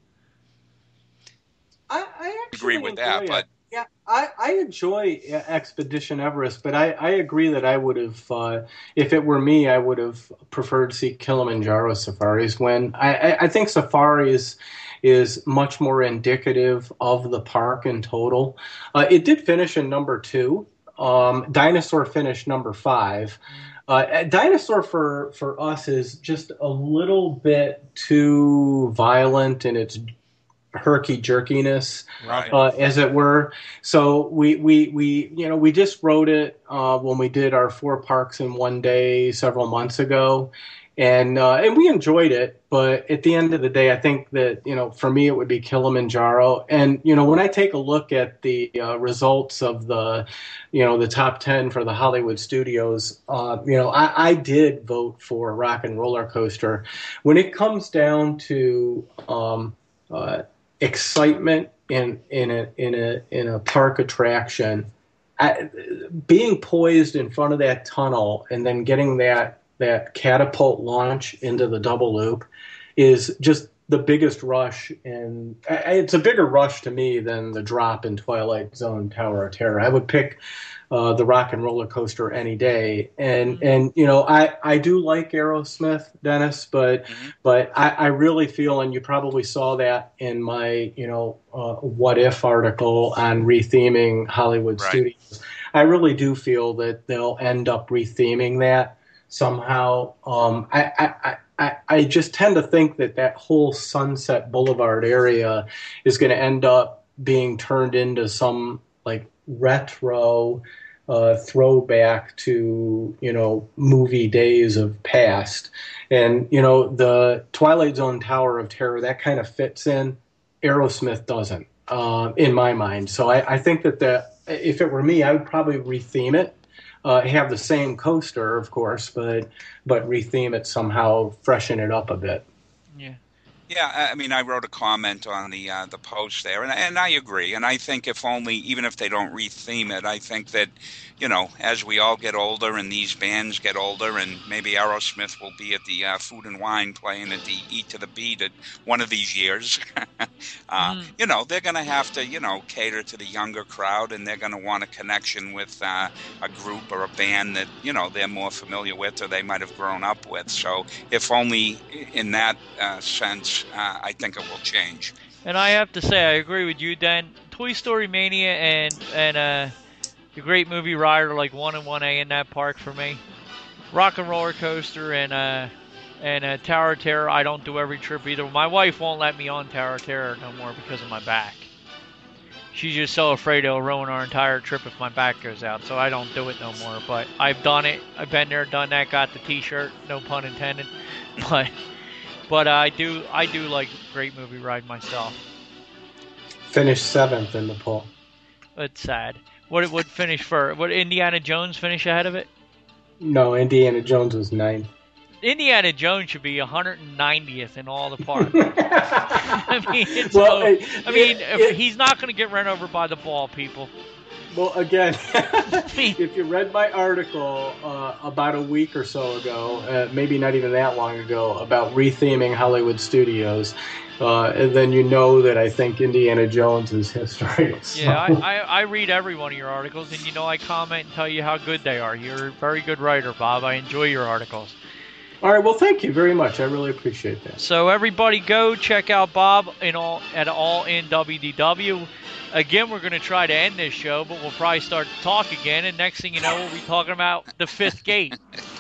I, I actually agree with that, it. but yeah, I, I enjoy Expedition Everest, but I, I agree that I would have, uh, if it were me, I would have preferred to see Kilimanjaro safaris. When I, I think safaris is much more indicative of the park in total. Uh, it did finish in number two. Um, Dinosaur finished number five. Uh, Dinosaur for, for us is just a little bit too violent in its herky jerkiness, Right. uh, as it were. So we, we, we, you know, we just wrote it uh, when we did our four parks in one day several months ago. And uh, and we enjoyed it, but at the end of the day, I think that, you know, for me, it would be Kilimanjaro. And, you know, when I take a look at the uh, results of the, you know, the top ten for the Hollywood studios, uh, you know, I, I did vote for Rock and Roller Coaster. When it comes down to um, uh, excitement in in a in a in a park attraction, I, being poised in front of that tunnel and then getting that. that catapult launch into the double loop is just the biggest rush. And it's a bigger rush to me than the drop in Twilight Zone Tower of Terror. I would pick uh, the Rock and Roller Coaster any day. And, mm-hmm. and you know, I, I do like Aerosmith, Dennis, but mm-hmm. but I, I really feel, and you probably saw that in my, you know, uh, What If article on retheming Hollywood right. Studios. I really do feel that they'll end up retheming that somehow. Um, I, I, I, I just tend to think that that whole Sunset Boulevard area is going to end up being turned into some like retro uh, throwback to, you know, movie days of past. And, you know, the Twilight Zone Tower of Terror, that kind of fits in. Aerosmith doesn't, uh, in my mind. So I, I think that the, if it were me, I would probably retheme it. Uh, have the same coaster, of course, but but retheme it somehow, freshen it up a bit. Yeah, yeah. I mean, I wrote a comment on the uh, the post there, and and I agree. And I think if only, even if they don't retheme it, I think that, you know, as we all get older and these bands get older, and maybe Aerosmith will be at the uh, Food and Wine playing at the Eat to the Beat at one of these years. uh, mm. You know, they're going to have to, you know, cater to the younger crowd, and they're going to want a connection with uh, a group or a band that, you know, they're more familiar with or they might have grown up with. So if only in that uh, sense, uh, I think it will change. And I have to say, I agree with you, Dan. Toy Story Mania and, and uh, the Great Movie Ride are like one and one A in that park for me. Rock and Roller Coaster and uh, and uh, Tower of Terror, I don't do every trip either. My wife won't let me on Tower of Terror no more because of my back. She's just so afraid it'll ruin our entire trip if my back goes out, so I don't do it no more. But I've done it. I've been there, done that, got the T-shirt, no pun intended. But but I do I do like Great Movie Ride myself. Finished seventh in the poll. It's sad. What would finish first? Would Indiana Jones finish ahead of it? No, Indiana Jones was ninth. Indiana Jones should be one hundred ninetieth in all the parks. I mean, it's well, so, it, I mean, it, it, he's not going to get run over by the ball, people. Well, again, if you read my article uh, about a week or so ago, uh, maybe not even that long ago, about retheming Hollywood Studios, uh, and then you know that I think Indiana Jones is history. So. Yeah, I, I, I read every one of your articles, and you know I comment and tell you how good they are. You're a very good writer, Bob. I enjoy your articles. All right, well, thank you very much. I really appreciate that. So everybody go check out Bob in all at All In W D W. Again, we're going to try to end this show, but we'll probably start to talk again, and next thing you know, we'll be talking about the fifth gate.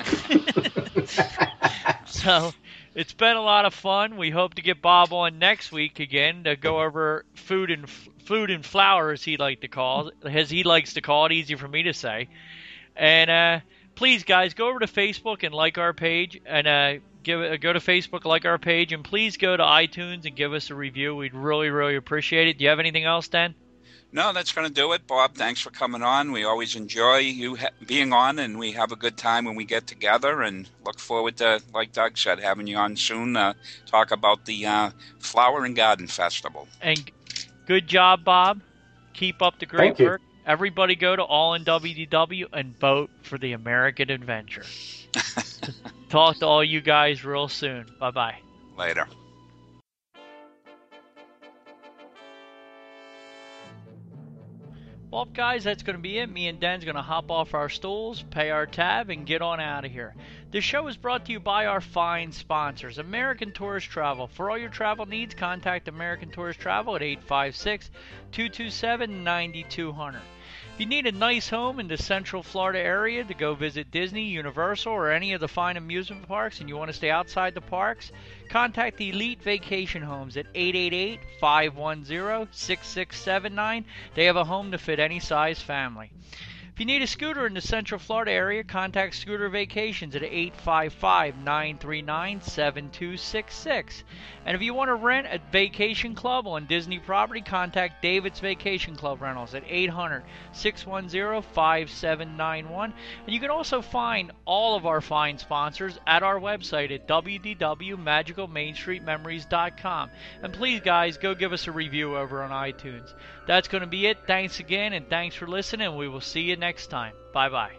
So it's been a lot of fun. We hope to get Bob on next week again to go over food and food and flour, as he like to call it, as he likes to call it. Easy for me to say. And uh, please, guys, go over to Facebook and like our page, and uh, give it, go to Facebook, like our page, and please go to iTunes and give us a review. We'd really, really appreciate it. Do you have anything else, Dan? No, that's going to do it, Bob. Thanks for coming on. We always enjoy you ha- being on, and we have a good time when we get together, and look forward to, like Doug said, having you on soon, uh, talk about the uh, Flower and Garden Festival. And good job, Bob. Keep up the great work. Everybody go to All In W D W and vote for the American Adventure. Talk to all you guys real soon. Bye-bye. Later. Well, guys, that's going to be it. Me and Den's going to hop off our stools, pay our tab, and get on out of here. This show is brought to you by our fine sponsors, American Tourist Travel. For all your travel needs, contact American Tourist Travel at eight five six, two two seven, nine two zero zero. If you need a nice home in the Central Florida area to go visit Disney, Universal, or any of the fine amusement parks, and you want to stay outside the parks, contact Elite Vacation Homes at eight eight eight, five one zero, six six seven nine. They have a home to fit any size family. If you need a scooter in the Central Florida area, contact Scooter Vacations at eight five five, nine three nine, seven two six six. And if you want to rent a vacation club on Disney property, contact David's Vacation Club Rentals at eight hundred, six one zero, five seven nine one. And you can also find all of our fine sponsors at our website at w w w dot magical main street memories dot com. And please, guys, go give us a review over on iTunes. That's going to be it. Thanks again, and thanks for listening. We will see you next time. Bye-bye.